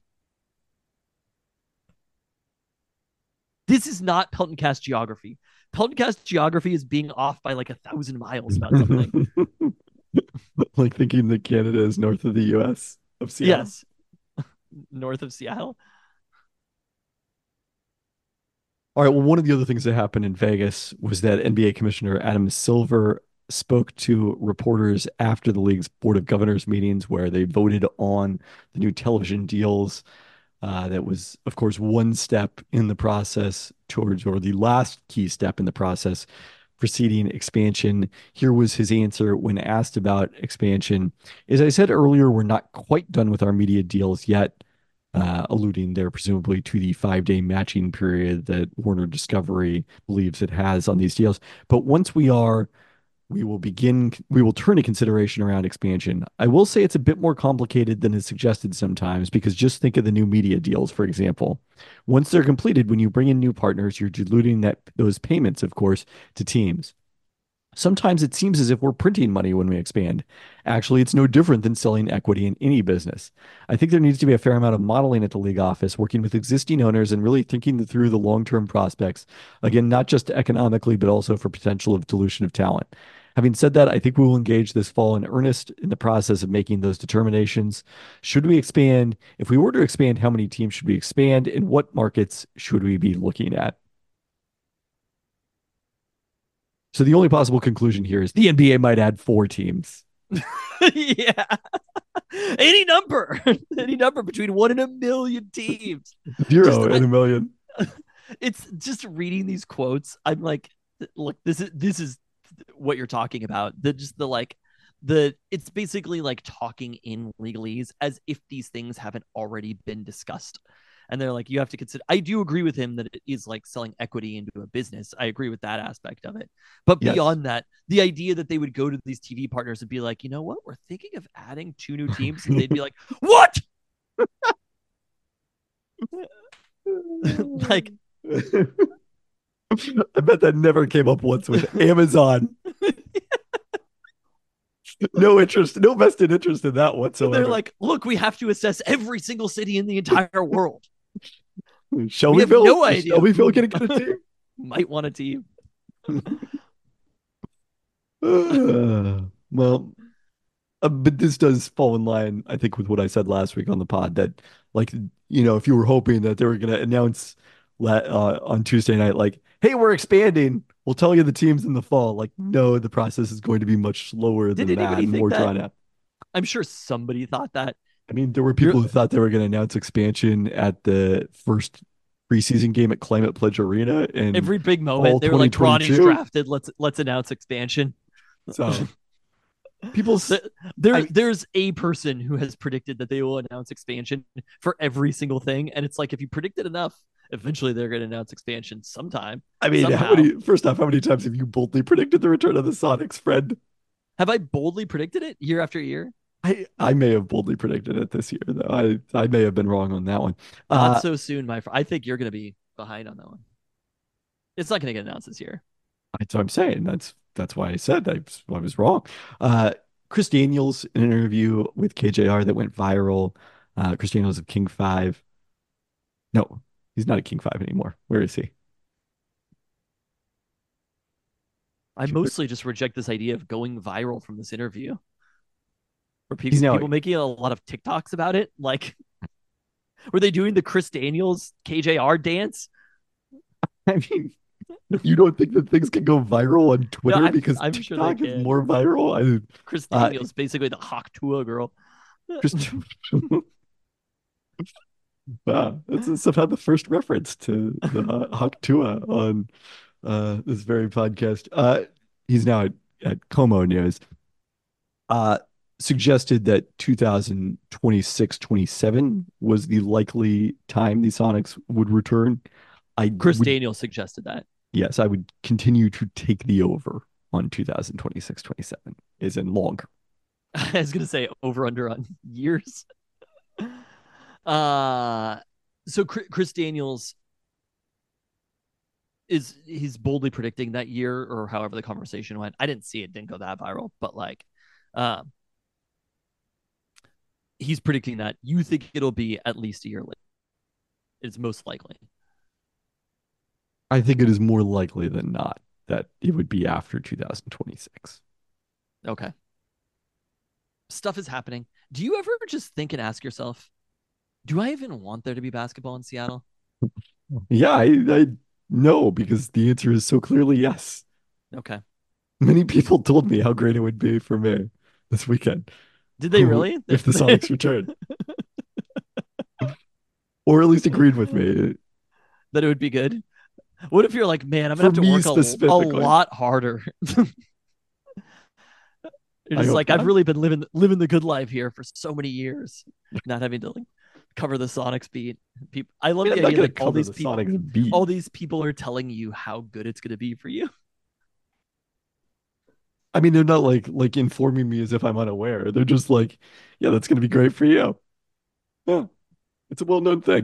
This is not Pelton Cast geography. Pelton Cast geography is being off by like a thousand miles about something. Like thinking that Canada is north of the U S of Seattle. Yes. North of Seattle. All right. Well, one of the other things that happened in Vegas was that N B A Commissioner Adam Silver spoke to reporters after the league's Board of Governors meetings where they voted on the new television deals. Uh, that was, of course, one step in the process towards, or the last key step in the process preceding expansion. Here was his answer when asked about expansion. As I said earlier, we're not quite done with our media deals yet, uh, alluding there presumably to the five-day matching period that Warner Discovery believes it has on these deals. But once we are, we will begin, we will turn to consideration around expansion. I will say it's a bit more complicated than is suggested sometimes, because just think of the new media deals, for example. Once they're completed, when you bring in new partners, you're diluting that those payments, of course, to teams. Sometimes it seems as if we're printing money when we expand. Actually, it's no different than selling equity in any business. I think there needs to be a fair amount of modeling at the league office, working with existing owners and really thinking through the long-term prospects. Again, not just economically, but also for potential of dilution of talent. Having said that, I think we will engage this fall in earnest in the process of making those determinations. Should we expand? If we were to expand, how many teams should we expand? And what markets should we be looking at? So the only possible conclusion here is the N B A might add four teams. Yeah. Any number. Any number between one and a million teams. Zero just, and I, a million. It's just reading these quotes. I'm like, look, this is this is what you're talking about. The just the like the it's basically like talking in legalese as if these things haven't already been discussed. And they're like, you have to consider. I do agree with him that it is like selling equity into a business. I agree with that aspect of it. But yes. Beyond that, the idea that they would go to these T V partners and be like, you know what, we're thinking of adding two new teams, and they'd be like, what? Like, I bet that never came up once with Amazon. No interest, no vested interest in that whatsoever. They're like, look, we have to assess every single city in the entire world. Shall we, Phil? No idea. Shall we, Phil, get a good team? Might want a team. uh, well, uh, but this does fall in line, I think, with what I said last week on the pod. That, like, you know, if you were hoping that they were going to announce uh, on Tuesday night, like, hey, we're expanding, we'll tell you the teams in the fall. Like, no, the process is going to be much slower than Did that and more drawn out. I'm sure somebody thought that. I mean, there were people You're... who thought they were going to announce expansion at the first preseason game at Climate Pledge Arena, and every big moment they were like, Bronny's drafted. Let's let's announce expansion. So people, there, I... there's a person who has predicted that they will announce expansion for every single thing, and it's like if you predicted enough, eventually they're going to announce expansion sometime. I mean, how many, first off, how many times have you boldly predicted the return of the Sonics, Fred? Have I boldly predicted it year after year? I, I may have boldly predicted it this year, though. I, I may have been wrong on that one. Not uh, so soon, my friend. I think you're going to be behind on that one. It's not going to get announced this year. That's what I'm saying. That's that's why I said I, I was wrong. Uh, Chris Daniels, in an interview with K J R that went viral. Uh, Chris Daniels of King five. No, he's not at King five anymore. Where is he? I mostly just reject this idea of going viral from this interview. Were people, He's now- people making a lot of TikToks about it? Like, were they doing the Chris Daniels K J R dance? I mean, you don't think that things can go viral on Twitter I'm- because I'm sure they TikTok is can. more viral? I, Chris Uh, Daniels, basically the Hawk Tua girl. just wow, that's somehow the first reference to the uh, Hawk Tua on uh, this very podcast. Uh, he's now at, at Como News. Uh, suggested that two thousand twenty-six twenty-seven was the likely time the Sonics would return. I Chris would, Daniels suggested that. yes, I would continue to take the over on two thousand twenty-six twenty-seven, is in longer. I was gonna say over under on years. Uh so Chris Daniels is he's boldly predicting that year, or however the conversation went. I didn't see it, didn't go that viral, but like um he's predicting that you think it'll be at least a year later. It's most likely. I think it is more likely than not that it would be after two thousand twenty-six. Okay. Stuff is happening. Do you ever just think and ask yourself, do I even want there to be basketball in Seattle? Yeah, I, I know, because the answer is so clearly yes. Okay. Many people told me how great it would be for me this weekend. Did they really? If the Sonics returned. Or at least agreed with me. That it would be good? What if you're like, man, I'm gonna For have to me work a, a specifically. lot harder? You're I just hope like, I've not. really been living living the good life here for so many years, not having to like cover the Sonics beat. People, I love I'm the not idea gonna that all cover these the people, Sonics beat. all these people are telling you how good it's gonna be for you. I mean, they're not like like informing me as if I'm unaware. They're just like, yeah, that's gonna be great for you. Yeah, it's a well-known thing.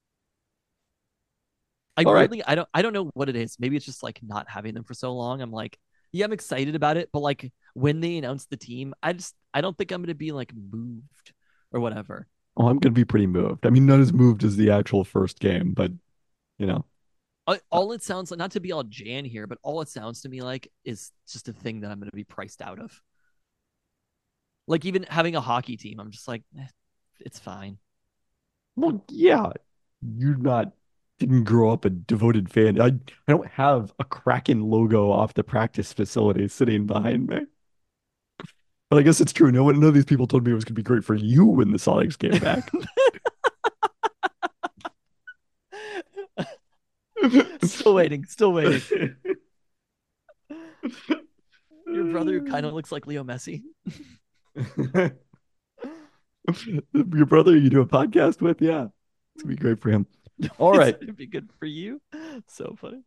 I All right. really, I don't, I don't know what it is. Maybe it's just like not having them for so long. I'm like, yeah, I'm excited about it, but like when they announce the team, I just, I don't think I'm gonna be like moved or whatever. Oh, I'm gonna be pretty moved. I mean, not as moved as the actual first game, but you know, Uh, All it sounds like, not to be all Jan here, but all it sounds to me like is just a thing that I'm gonna be priced out of. Like even having a hockey team, I'm just like, eh, it's fine. well, yeah, you're not didn't grow up a devoted fan. I I don't have a Kraken logo off the practice facility sitting behind me. But I guess it's true. No one, none of these people told me it was gonna be great for you when the Sonics came back. Still waiting, still waiting. Your brother kind of looks like Leo Messi. Your brother you do a podcast with? Yeah. It's gonna be great for him. All right. It'd be good for you. So funny.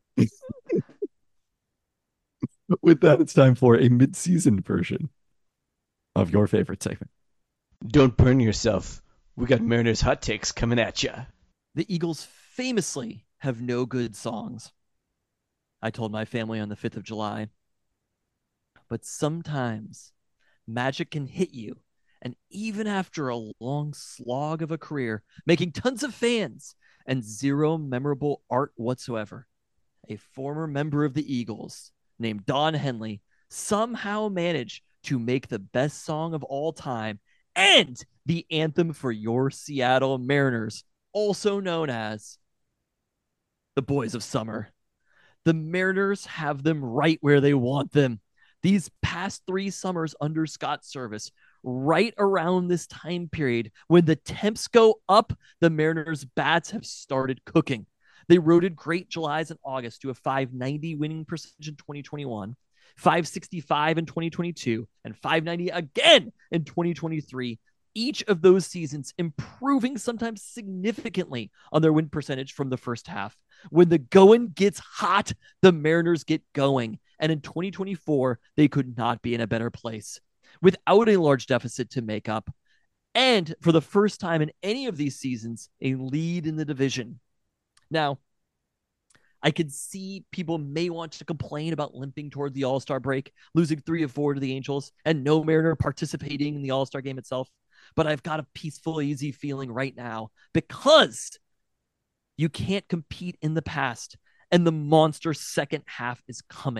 With that, it's time for a mid-season version of your favorite segment. Don't burn yourself. We got Mariners hot takes coming at ya. The Eagles famously have no good songs. I told my family on the fifth of July. But sometimes magic can hit you, and even after a long slog of a career, making tons of fans and zero memorable art whatsoever, a former member of the Eagles named Don Henley somehow managed to make the best song of all time and the anthem for your Seattle Mariners, also known as the Boys of Summer. The Mariners have them right where they want them. These past three summers under Scott's service, right around this time period, when the temps go up, the Mariners' bats have started cooking. They roaded great Julys and August to a five ninety winning percentage in twenty twenty-one, five sixty-five in twenty twenty-two, and five ninety again in twenty twenty-three. Each of those seasons improving sometimes significantly on their win percentage from the first half. When the going gets hot, the Mariners get going. And in twenty twenty-four, they could not be in a better place. Without a large deficit to make up, and for the first time in any of these seasons, a lead in the division. Now, I could see people may want to complain about limping toward the All-Star break, losing three of four to the Angels, and no Mariner participating in the All-Star game itself. But I've got a peaceful, easy feeling right now because you can't compete in the past, and the monster second half is coming.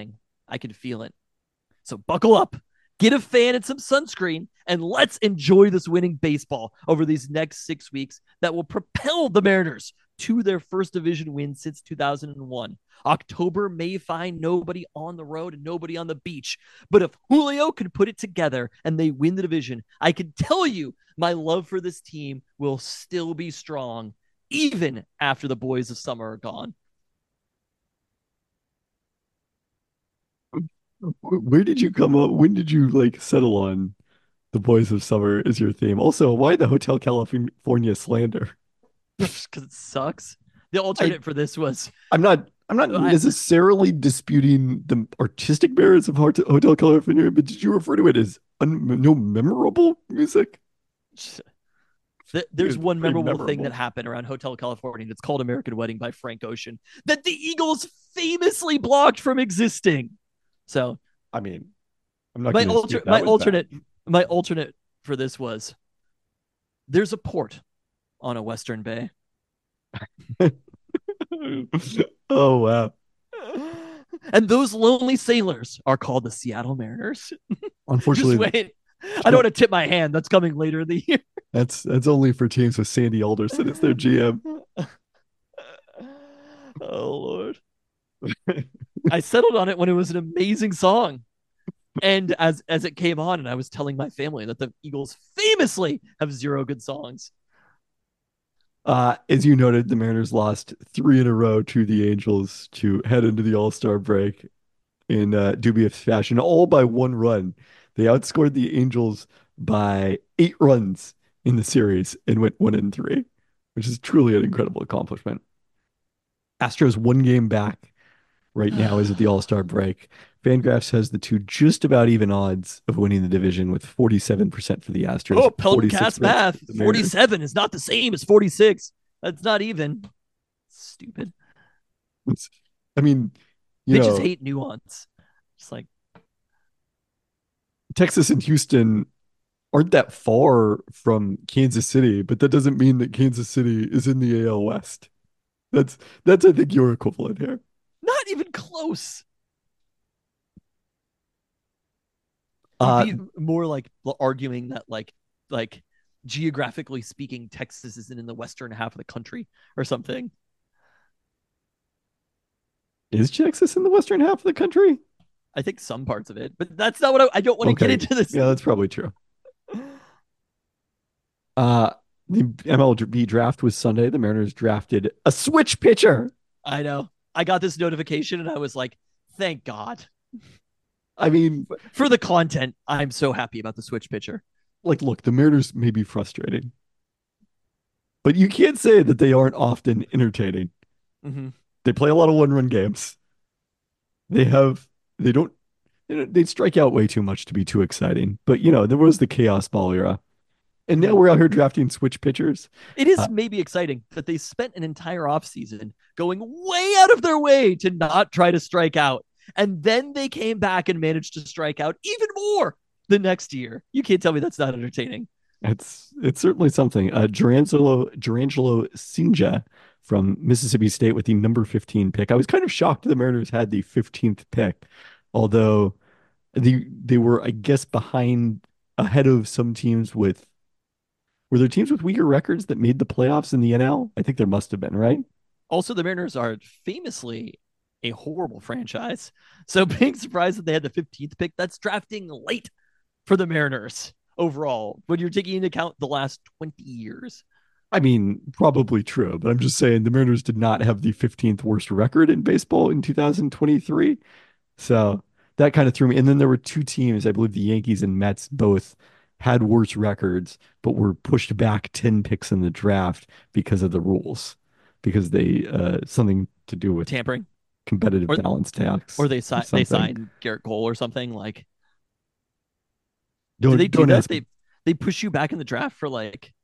I can feel it. So buckle up, get a fan and some sunscreen, and let's enjoy this winning baseball over these next six weeks that will propel the Mariners to their first division win since two thousand one. October may find nobody on the road and nobody on the beach, but if Julio can put it together and they win the division, I can tell you my love for this team will still be strong even after the boys of summer are gone. Where did you come up? When did you like settle on the Boys of Summer as your theme? Also, why the Hotel California slander? Because it sucks. The I, alternate for this was I'm not I'm not I, necessarily disputing the artistic merits of Hotel California, but did you refer to it as un, no memorable music? There's one memorable, memorable thing that happened around Hotel California. It's called American Wedding by Frank Ocean that the Eagles famously blocked from existing. So, I mean, I'm not my going alter, to my alternate bad. my alternate for this was there's a port on a Western Bay. Oh wow. And those lonely sailors are called the Seattle Mariners. Unfortunately, Just wait. I don't want to tip my hand. That's coming later in the year. That's that's only for teams with Sandy Alderson as their G M. Oh Lord. I settled on it when it was an amazing song. And as as it came on, and I was telling my family that the Eagles famously have zero good songs. Uh, as you noted, the Mariners lost three in a row to the Angels to head into the All-Star break in uh, dubious fashion, all by one run. They outscored the Angels by eight runs in the series and went one and three, which is truly an incredible accomplishment. Astros one game back right now is at the All-Star break. Fangraphs has the two just about even odds of winning the division with forty-seven percent for the Astros. Oh, Pelton Cat's math. forty-seven is not the same as forty-six. That's not even. Stupid. It's, I mean, you Bitches know, hate nuance. It's like Texas and Houston aren't that far from Kansas City, but that doesn't mean that Kansas City is in the A L West. That's that's I think your equivalent here. Not even close. Uh, You'd be more like arguing that like like geographically speaking, Texas isn't in the western half of the country or something. Is Texas in the western half of the country? I think some parts of it, but that's not what I, I don't want to okay. get into this. Yeah, that's probably true. Uh, the M L B draft was Sunday. The Mariners drafted a switch pitcher. I know. I got this notification and I was like, thank God. I mean, for the content, I'm so happy about the switch pitcher. Like, look, the Mariners may be frustrating, but you can't say that they aren't often entertaining. Mm-hmm. They play a lot of one-run games. They have, they don't, they strike out way too much to be too exciting. But, you know, there was the chaos ball era. And now we're out here drafting switch pitchers. It is uh, maybe exciting that they spent an entire offseason going way out of their way to not try to strike out. And then they came back and managed to strike out even more the next year. You can't tell me that's not entertaining. It's it's certainly something. Uh, Jurrangelo, Jurrangelo Cijntje from Mississippi State with the number fifteen pick. I was kind of shocked the Mariners had the fifteenth pick, although the, they were, I guess, behind, ahead of some teams with, were there teams with weaker records that made the playoffs in the N L? I think there must have been, right? Also, the Mariners are famously a horrible franchise. So being surprised that they had the fifteenth pick, that's drafting late for the Mariners overall, when you're taking into account the last twenty years. I mean, probably true, but I'm just saying the Mariners did not have the fifteenth worst record in baseball in two thousand twenty-three. So that kind of threw me. And then there were two teams, I believe the Yankees and Mets both had worse records, but were pushed back ten picks in the draft because of the rules, because they, uh, something to do with tampering. Competitive or, balance tax, or they signed they signed Garrett Cole or something. Like, don't, do they do don't that? ask They me. they push you back in the draft for like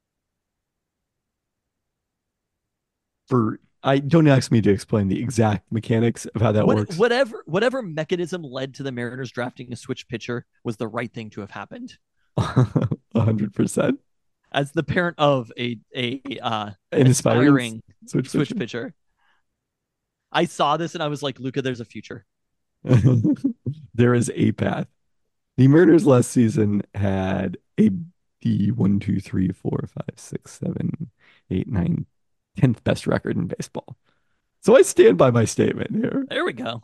for I don't ask me to explain the exact mechanics of how that what, works. Whatever whatever mechanism led to the Mariners drafting a switch pitcher was the right thing to have happened. A hundred percent. As the parent of a a uh, An aspiring switch, switch pitcher. pitcher. I saw this and I was like, Luca, there's a future. There is a path. The Mariners last season had a the one, two, three, four, five, six, seven, eight, nine, tenth best record in baseball. So I stand by my statement here. There we go.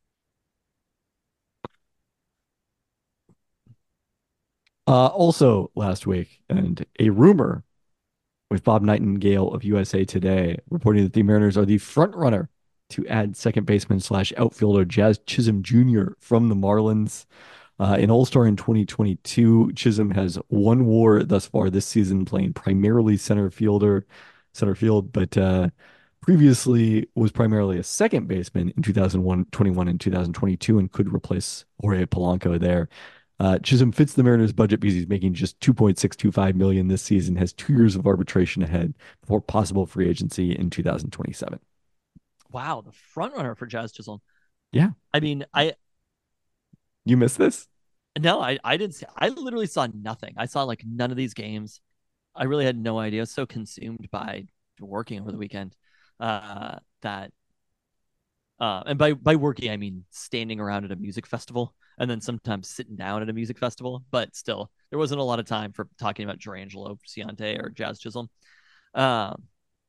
Uh, also last week, and a rumor with Bob Nightingale of U S A Today reporting that the Mariners are the front runner to add second baseman slash outfielder Jazz Chisholm Junior from the Marlins. Uh, an All-Star in twenty twenty-two, Chisholm has one WAR thus far this season, playing primarily center fielder, center field, but uh, previously was primarily a second baseman in two thousand twenty-one and two thousand twenty-two and could replace Jorge Polanco there. Uh, Chisholm fits the Mariners' budget because he's making just two point six two five million dollars this season, has two years of arbitration ahead before possible free agency in two thousand twenty-seven. Wow, the front runner for Jazz Chisholm. Yeah. I mean, I You missed this? no, I I didn't see. I literally saw nothing. I saw like none of these games. I really had no idea. I was so consumed by working over the weekend uh, that, uh, and by by working I mean standing around at a music festival and then sometimes sitting down at a music festival. But still, there wasn't a lot of time for talking about Jurangelo Ciante or Jazz Chisholm. Um,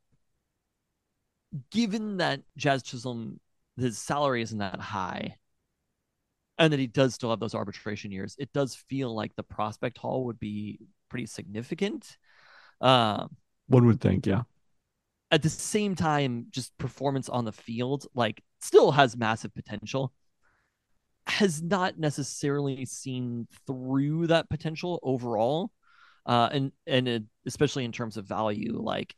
given that Jazz Chisholm, his salary isn't that high, and that he does still have those arbitration years, it does feel like the prospect haul would be pretty significant. Um, One would think, yeah. At the same time, just performance on the field, like, still has massive potential. Has not necessarily seen through that potential overall, uh, and and it, especially in terms of value. Like,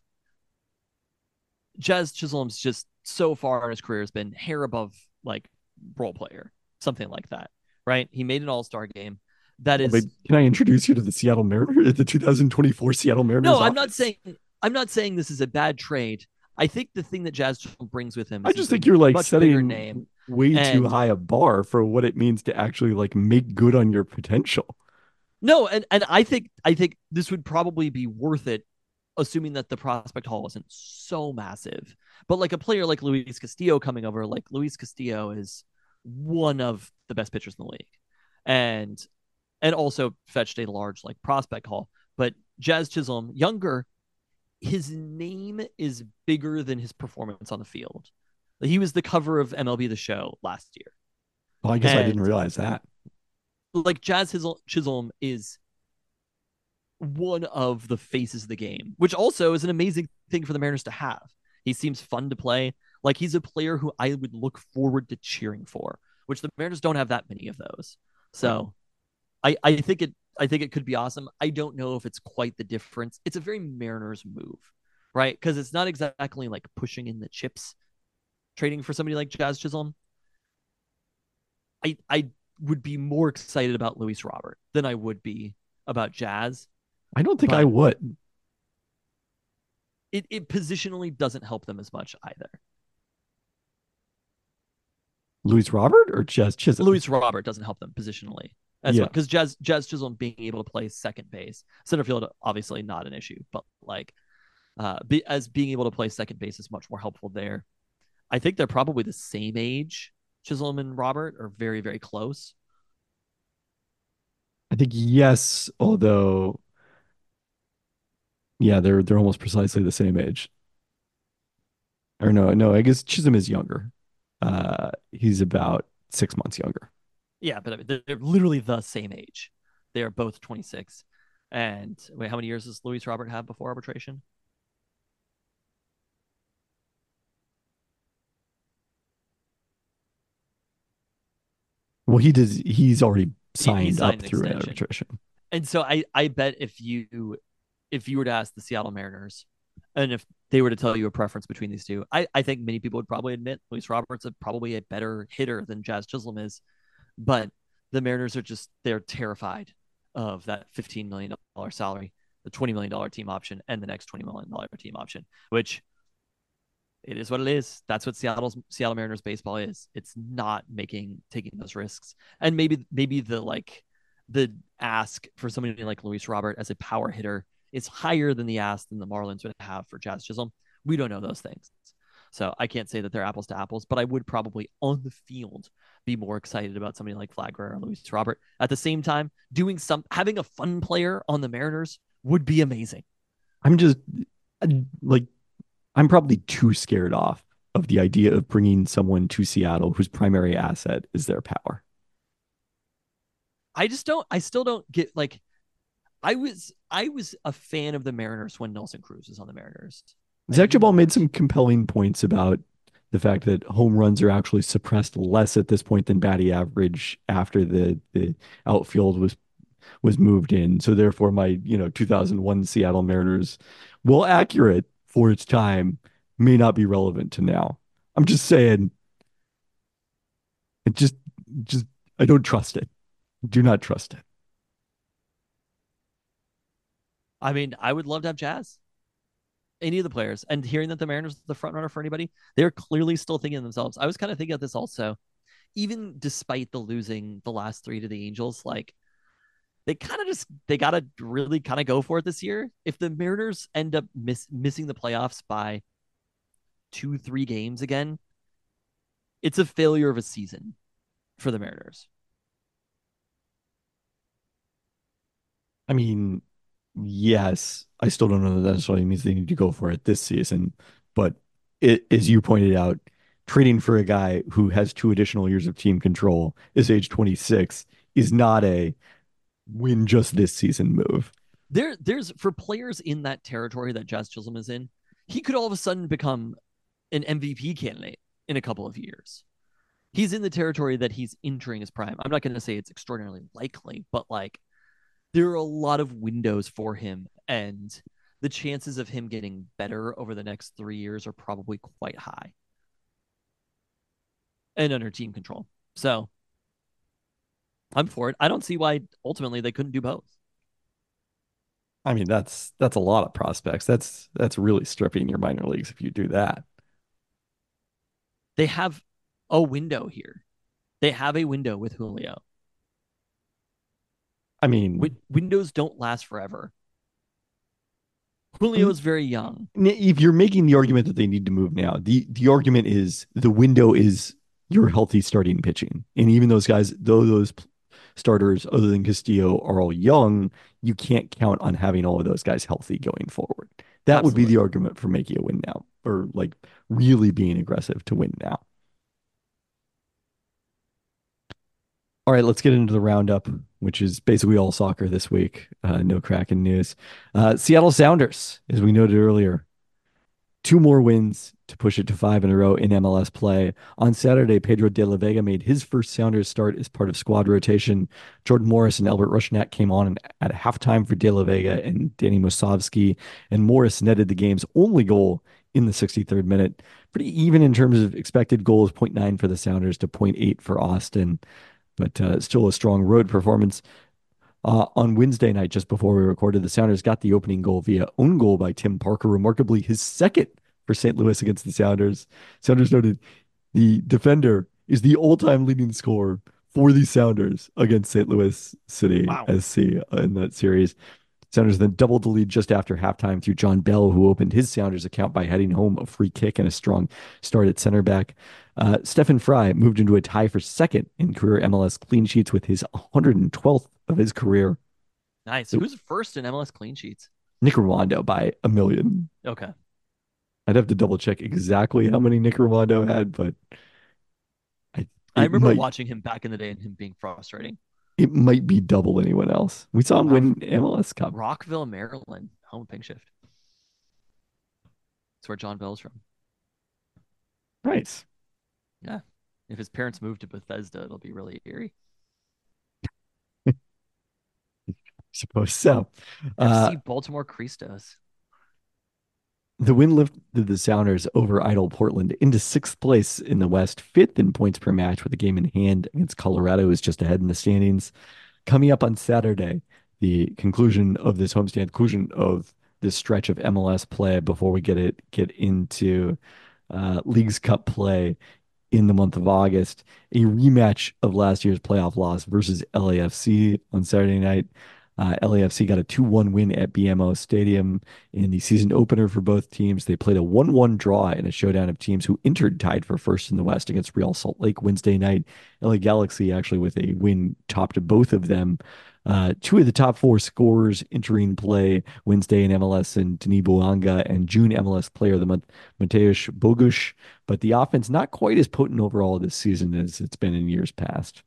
Jazz Chisholm's just so far in his career has been hair above like role player, something like that, right? He made an All-Star game. That is. But can I introduce you to the Seattle Mariners, the two thousand twenty-four Seattle Mariners? No, I'm offense? not saying I'm not saying this is a bad trade. I think the thing that Jazz Chisholm brings with him is I just think you're like setting name. way and, too high a bar for what it means to actually like make good on your potential. No, and and I think I think this would probably be worth it, assuming that the prospect haul isn't so massive. But like a player like Luis Castillo coming over, like Luis Castillo is one of the best pitchers in the league, and and also fetched a large like prospect haul. But Jazz Chisholm, younger, his name is bigger than his performance on the field. He was the cover of M L B The Show last year. Well, I guess and, I didn't realize that. Like, Jazz Chisholm is one of the faces of the game, which also is an amazing thing for the Mariners to have. He seems fun to play. Like, he's a player who I would look forward to cheering for, which the Mariners don't have that many of those. So I, I think it I think it could be awesome. I don't know if it's quite the difference. It's a very Mariners move, right? Because it's not exactly like pushing in the chips, trading for somebody like Jazz Chisholm. I I would be more excited about Luis Robert than I would be about Jazz. I don't think I would. It it positionally doesn't help them as much either. Luis Robert or Jazz Chisholm? Luis Robert doesn't help them positionally. As yeah. well, because Jazz Jazz Chisholm being able to play second base, center field obviously not an issue, but like uh, be, as being able to play second base is much more helpful there. I think they're probably the same age. Chisholm and Robert are very very close. I think yes, although yeah, they're they're almost precisely the same age. Or no, no, I guess Chisholm is younger. Uh, he's about six months younger. Yeah, but they're, they're literally the same age. They are both twenty-six. And wait, how many years does Luis Robert have before arbitration? Well, he does. He's already signed, he, he signed up through an arbitration. And so I, I bet if you if you were to ask the Seattle Mariners, and if they were to tell you a preference between these two, I, I think many people would probably admit Luis Robert's a, probably a better hitter than Jazz Chisholm is. But the Mariners are just, they're terrified of that fifteen million dollars salary, the twenty million dollars team option, and the next twenty million dollars team option, which it is what it is. That's what Seattle's Seattle Mariners baseball is. It's not making, taking those risks. And maybe, maybe the, like, the ask for somebody like Luis Robert as a power hitter is higher than the ask than the Marlins would have for Jazz Chisholm. We don't know those things. So I can't say that they're apples to apples, but I would probably on the field be more excited about somebody like Flagler or Luis Robert. At the same time, doing some having a fun player on the Mariners would be amazing. I'm just like I'm probably too scared off of the idea of bringing someone to Seattle whose primary asset is their power. I just don't I still don't get like I was I was a fan of the Mariners when Nelson Cruz was on the Mariners. Zach Jabal made some compelling points about the fact that home runs are actually suppressed less at this point than batting average after the, the outfield was was moved in. So therefore, my you know two thousand one Seattle Mariners, well accurate for its time, may not be relevant to now. I'm just saying, it just just I don't trust it. Do not trust it. I mean, I would love to have Jazz. Any of the players, and hearing that the Mariners are the front runner for anybody, they're clearly still thinking of themselves. I was kind of thinking of this also, even despite the losing the last three to the Angels, like they kind of just they gotta really kind of go for it this year. If the Mariners end up miss, missing the playoffs by two, three games again, it's a failure of a season for the Mariners. I mean, yes, I still don't know that that necessarily means they need to go for it this season, but it, as you pointed out, trading for a guy who has two additional years of team control, is age twenty-six, is not a win just this season move. There, there's for players in that territory that Jazz Chisholm is in, he could all of a sudden become an M V P candidate in a couple of years. He's in the territory that he's entering his prime. I'm not going to say it's extraordinarily likely, but like there are a lot of windows for him, and the chances of him getting better over the next three years are probably quite high and under team control. So I'm for it. I don't see why ultimately they couldn't do both. I mean, that's that's a lot of prospects. That's that's really stripping your minor leagues if you do that. They have a window here. They have a window with Julio. I mean, Win- windows don't last forever. Julio is very young. if you're making the argument that they need to move now, the the argument is the window is your healthy starting pitching. And even those guys, though those starters other than Castillo are all young, you can't count on having all of those guys healthy going forward. That Absolutely. Would be the argument for making a win now, or like really being aggressive to win now. All right, let's get into the roundup, which is basically all soccer this week. Uh, no Kraken news. Uh, Seattle Sounders, as we noted earlier, two more wins to push it to five in a row in M L S play. On Saturday, Pedro de la Vega made his first Sounders start as part of squad rotation. Jordan Morris and Albert Rusnak came on at halftime for de la Vega and Danny Musovski, and Morris netted the game's only goal in the sixty-third minute. Pretty even in terms of expected goals, zero point nine for the Sounders to zero point eight for Austin, but uh, still a strong road performance. Uh, on Wednesday night, just before we recorded, the Sounders got the opening goal via own goal by Tim Parker, remarkably his second for Saint Louis against the Sounders. Sounders noted the defender is the all-time leading scorer for the Sounders against Saint Louis City wow. S C in that series. Sounders then doubled the lead just after halftime through John Bell, who opened his Sounders account by heading home a free kick and a strong start at center back. Uh, Stephen Fry moved into a tie for second in career M L S clean sheets with his one hundred twelfth of his career. Nice. So, who's first in M L S clean sheets? Nick Rimando by a million. Okay. I'd have to double check exactly how many Nick Rimando had, but I, I remember might, watching him back in the day and him being frustrating. It might be double anyone else. We saw him win M L S Cup. Rockville, Maryland, home of Pink Shift. That's where John Bell's from. Nice. Yeah. If his parents moved to Bethesda, it'll be really eerie. I suppose so. F C uh, Baltimore Christos. The win lifted the Sounders over Idle Portland into sixth place in the West, fifth in points per match with a game in hand against Colorado, who's just ahead in the standings. Coming up on Saturday, the conclusion of this homestand, conclusion of this stretch of M L S play before we get it get into uh, Leagues Cup play in the month of August, a rematch of last year's playoff loss versus L A F C on Saturday night. Uh, L A F C got a two one win at B M O Stadium in the season opener for both teams. They played a one one draw in a showdown of teams who entered tied for first in the West against Real Salt Lake Wednesday night. L A Galaxy actually with a win topped both of them. Uh, two of the top four scorers entering play Wednesday in M L S and Denis Bouanga and June M L S Player of the Month Mateusz Bogusz, but the offense not quite as potent overall this season as it's been in years past.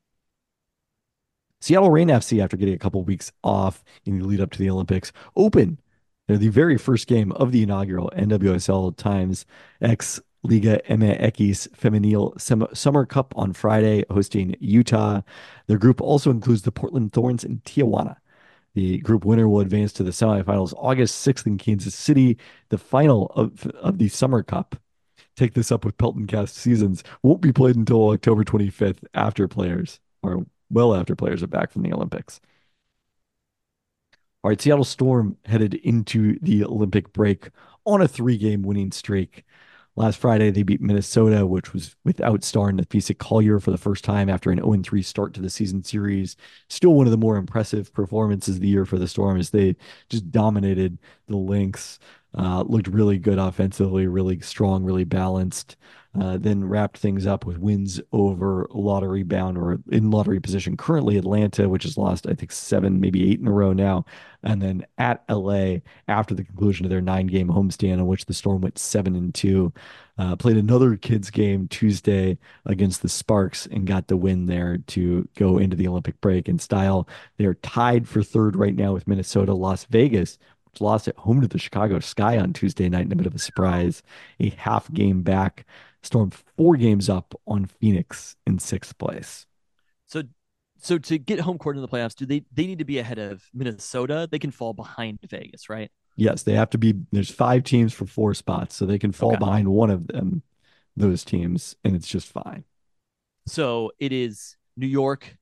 Seattle Reign F C, after getting a couple of weeks off in the lead up to the Olympics, open they're the very first game of the inaugural N W S L Times X Liga M X Femenil Summer Cup on Friday, hosting Utah. Their group also includes the Portland Thorns and Tijuana. The group winner will advance to the semifinals August sixth in Kansas City. The final of, of the Summer Cup, take this up with Pelton Cast Seasons, won't be played until October twenty-fifth after players, or well after players are back from the Olympics. All right, Seattle Storm headed into the Olympic break on a three-game winning streak. Last Friday, they beat Minnesota, which was without star Napheesa Collier for the first time after an oh and three start to the season series. Still one of the more impressive performances of the year for the Storm as they just dominated the Lynx. Uh, looked really good offensively, really strong, really balanced. Uh, then wrapped things up with wins over lottery bound or in lottery position currently Atlanta, which has lost, I think, seven, maybe eight in a row now. And then at L A after the conclusion of their nine game homestand, in which the Storm went seven and two, uh, played another kids game Tuesday against the Sparks and got the win there to go into the Olympic break in style. They're tied for third right now with Minnesota. Las Vegas, which lost at home to the Chicago Sky on Tuesday night in a bit of a surprise, a half game back. Storm four games up on Phoenix in sixth place. So, so to get home court in the playoffs, do they they need to be ahead of Minnesota? They can fall behind Vegas, right? Yes, they have to be. There's five teams for four spots, so they can fall Okay. behind one of them, those teams, and it's just fine. So it is New York,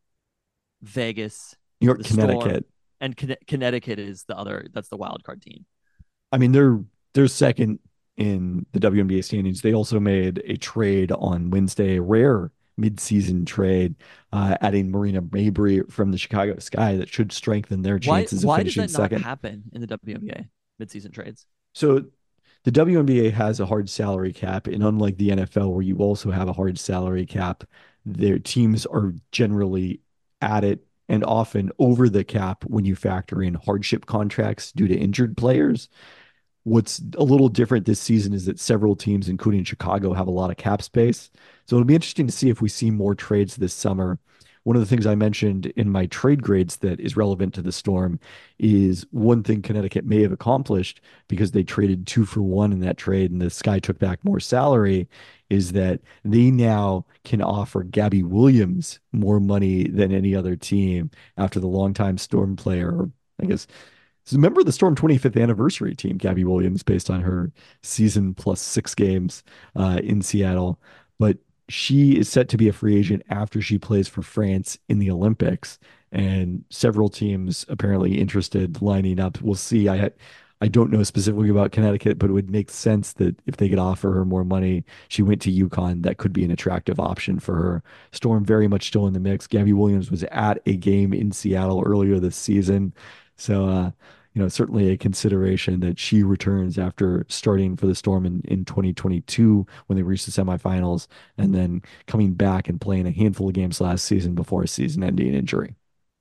Vegas, New York, the Storm, Connecticut. and Conne- Connecticut is the other. That's the wild card team. I mean, they're they're second in the W N B A standings. They also made a trade on Wednesday, a rare midseason trade, uh, adding Marina Mabry from the Chicago Sky that should strengthen their Why? chances Why of does finishing that not second. happen in the W N B A midseason trades? So the W N B A has a hard salary cap, and unlike the N F L, where you also have a hard salary cap, their teams are generally at it and often over the cap when you factor in hardship contracts due to injured players. What's a little different this season is that several teams, including Chicago, have a lot of cap space. So it'll be interesting to see if we see more trades this summer. One of the things I mentioned in my trade grades that is relevant to the Storm is one thing Connecticut may have accomplished because they traded two for one in that trade and the Sky took back more salary, is that they now can offer Gabby Williams more money than any other team after the longtime Storm player, or I guess so remember the Storm twenty-fifth anniversary team, Gabby Williams, based on her season plus six games uh, in Seattle. But she is set to be a free agent after she plays for France in the Olympics. And several teams apparently interested lining up. We'll see. I I don't know specifically about Connecticut, but it would make sense that if they could offer her more money, she went to UConn. That could be an attractive option for her. Storm very much still in the mix. Gabby Williams was at a game in Seattle earlier this season. So, uh, you know, certainly a consideration that she returns after starting for the Storm in, in twenty twenty-two when they reached the semifinals and then coming back and playing a handful of games last season before a season-ending injury.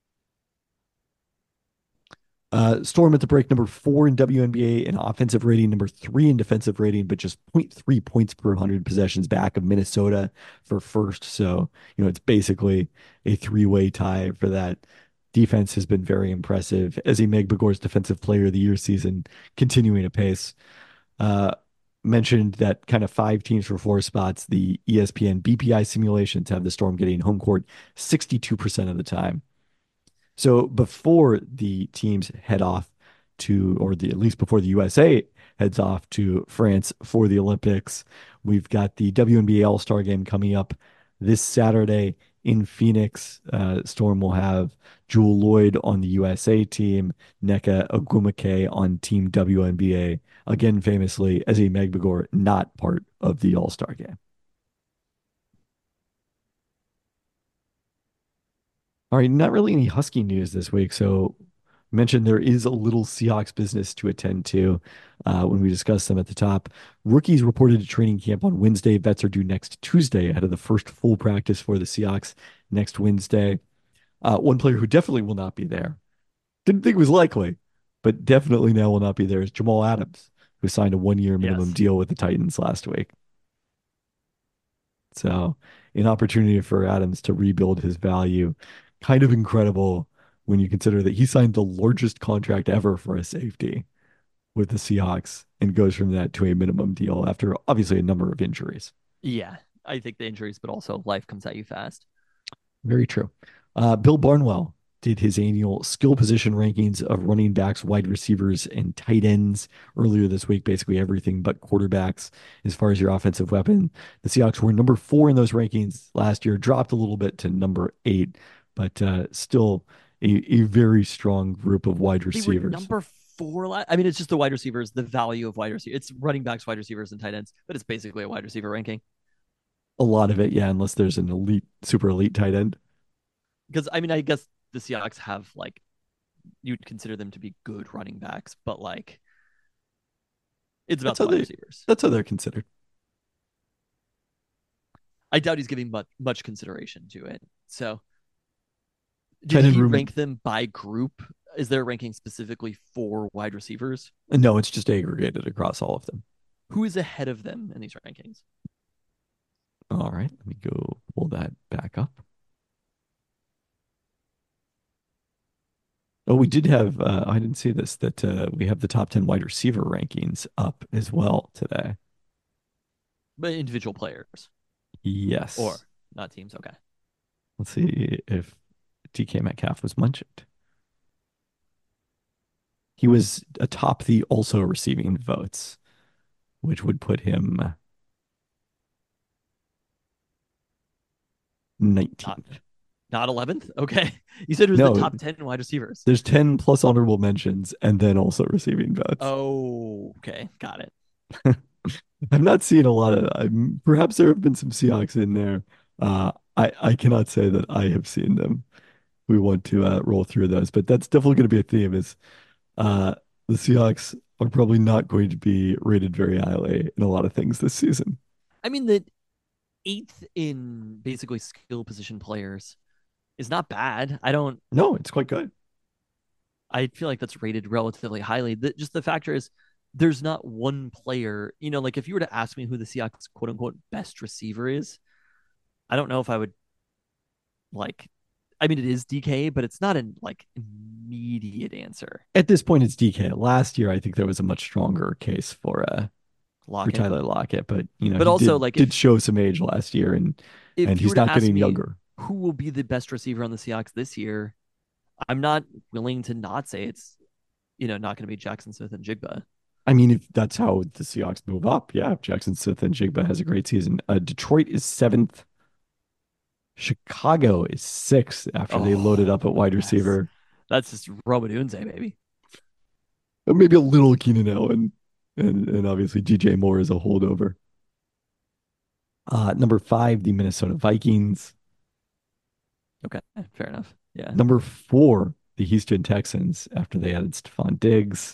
Uh, Storm at the break, number four in W N B A in offensive rating, number three in defensive rating, but just zero point three points per one hundred possessions back of Minnesota for first. So, you know, it's basically a three-way tie for that. Defense has been very impressive. Ezi Megbagor's Defensive Player of the Year season continuing apace. Uh, mentioned that kind of five teams for four spots. The E S P N B P I simulations have the Storm getting home court sixty-two percent of the time. So before the teams head off to, or the at least before the U S A heads off to France for the Olympics, we've got the W N B A All-Star Game coming up this Saturday in Phoenix. Uh, Storm will have Jewel Lloyd on the U S A team, Nneka Ogwumike on Team W N B A. Again, famously, Ezi Megbagor not part of the All-Star Game. All right, not really any Husky news this week, so Mentioned there is a little Seahawks business to attend to uh, when we discuss them at the top. Rookies reported to training camp on Wednesday. Vets are due next Tuesday ahead of the first full practice for the Seahawks next Wednesday. Uh, one player who definitely will not be there, didn't think was likely, but definitely now will not be there is Jamal Adams, who signed a one-year minimum Yes. deal with the Titans last week. So an opportunity for Adams to rebuild his value. Kind of incredible when you consider that he signed the largest contract ever for a safety with the Seahawks and goes from that to a minimum deal after obviously a number of injuries. Yeah, I think the injuries, but also life comes at you fast. Very true. Uh, Bill Barnwell did his annual skill position rankings of running backs, wide receivers, and tight ends earlier this week. Basically everything but quarterbacks as far as your offensive weapon. The Seahawks were number four in those rankings last year, dropped a little bit to number eight, but uh, still a, a very strong group of wide They were receivers. number four. la- I mean, it's just the wide receivers, the value of wide receivers. It's running backs, wide receivers, and tight ends, but it's basically a wide receiver ranking. A lot of it, yeah, unless there's an elite, super elite tight end. Because I mean, I guess the Seahawks have like you'd consider them to be good running backs, but like it's about That's the how wide they- receivers. That's how they're considered. I doubt he's giving much much consideration to it. So, Tight did end he room- rank them by group? Is there a ranking specifically for wide receivers? No, it's just aggregated across all of them. Who is ahead of them in these rankings? All right, let me go pull that back up. Oh, we did have, uh, I didn't see this, that uh, we have the top ten wide receiver rankings up as well today. But individual players Yes. or not teams. Okay. Let's see if D K Metcalf was mentioned. He was atop the also receiving votes, which would put him nineteenth. Not eleventh? Okay. You said it was No. the top ten wide receivers. There's ten plus honorable mentions and then also receiving votes. Oh, okay. Got it. I'm not seeing a lot of. I'm, perhaps there have been some Seahawks in there. Uh, I I cannot say that I have seen them. We want to uh, roll through those, but that's definitely going to be a theme. Is uh, the Seahawks are probably not going to be rated very highly in a lot of things this season. I mean, the eighth in basically skill position players is not bad. I don't, No, it's quite good. I feel like that's rated relatively highly. The, just the factor is there's not one player, you know, like if you were to ask me who the Seahawks quote unquote best receiver is, I don't know if I would like, I mean, it is D K, but it's not an like immediate answer. At this point, it's D K. Last year, I think there was a much stronger case for uh for Lockett. Tyler Lockett, but you know, But he also, did, like, did if- show some age last year, and If and you he's were to not ask getting me younger. who will be the best receiver on the Seahawks this year, I'm not willing to not say it's, you know, not going to be Jackson Smith and Jigba. I mean, if that's how the Seahawks move up, yeah, if Jackson Smith and Jigba has a great season. Uh, Detroit is seventh. Chicago is sixth after they Oh, loaded up at wide yes. receiver. That's just Romadunze, baby. Uh, Maybe a little Keenan Allen, and and obviously D J Moore is a holdover. Uh, number five, the Minnesota Vikings. Okay, fair enough. Yeah. Number four, the Houston Texans after they added Stephon Diggs.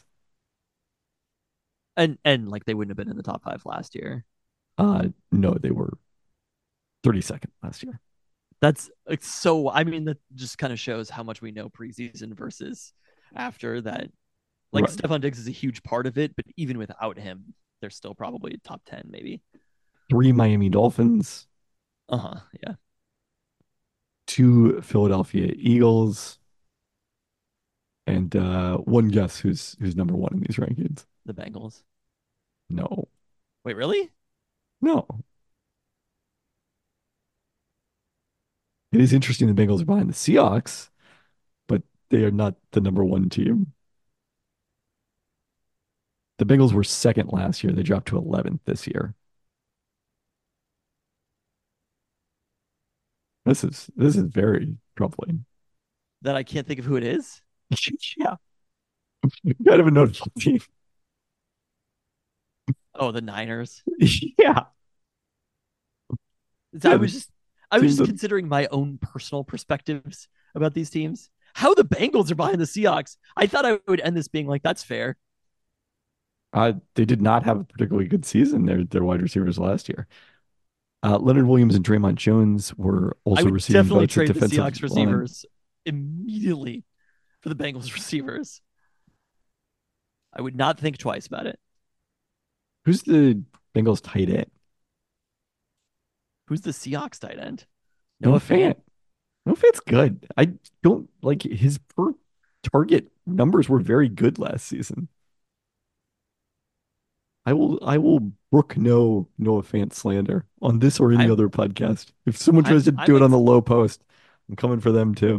And and like they wouldn't have been in the top five last year. Uh, no, they were thirty-second last year. That's like so. I mean, that just kind of shows how much we know preseason versus after that. Like Right. Stephon Diggs is a huge part of it, but even without him, they're still probably top ten, maybe. Three Miami Dolphins, Uh huh. Yeah. two Philadelphia Eagles, and uh, one guess who's who's number one in these rankings. The Bengals. No, Wait, really? no. It is interesting the Bengals are behind the Seahawks, but they are not the number one team. The Bengals were second last year. They dropped to eleventh this year. This is this is very troubling. That I can't think of who it is. Yeah. Kind of a notable team. Oh, the Niners. Yeah. So I Yeah, was the just I was team just that- considering my own personal perspectives about these teams. How the Bengals are behind the Seahawks. I thought I would end this being like, that's fair. Uh, they did not have a particularly good season. Their their wide receivers last year. Uh, Leonard Williams and Draymond Jones were I also would receiving definitely votes at trade the defensive Seahawks line. receivers immediately for the Bengals receivers. I would not think twice about it. Who's the Bengals tight end? Who's the Seahawks tight end? Noah Fant. Noah Fant's good. I don't like his per target numbers were very good last season. I will I will brook no Noah Fant slander on this or any I'm- other podcast. If someone tries I'm- to I'm do it on ex- the low post, I'm coming for them too.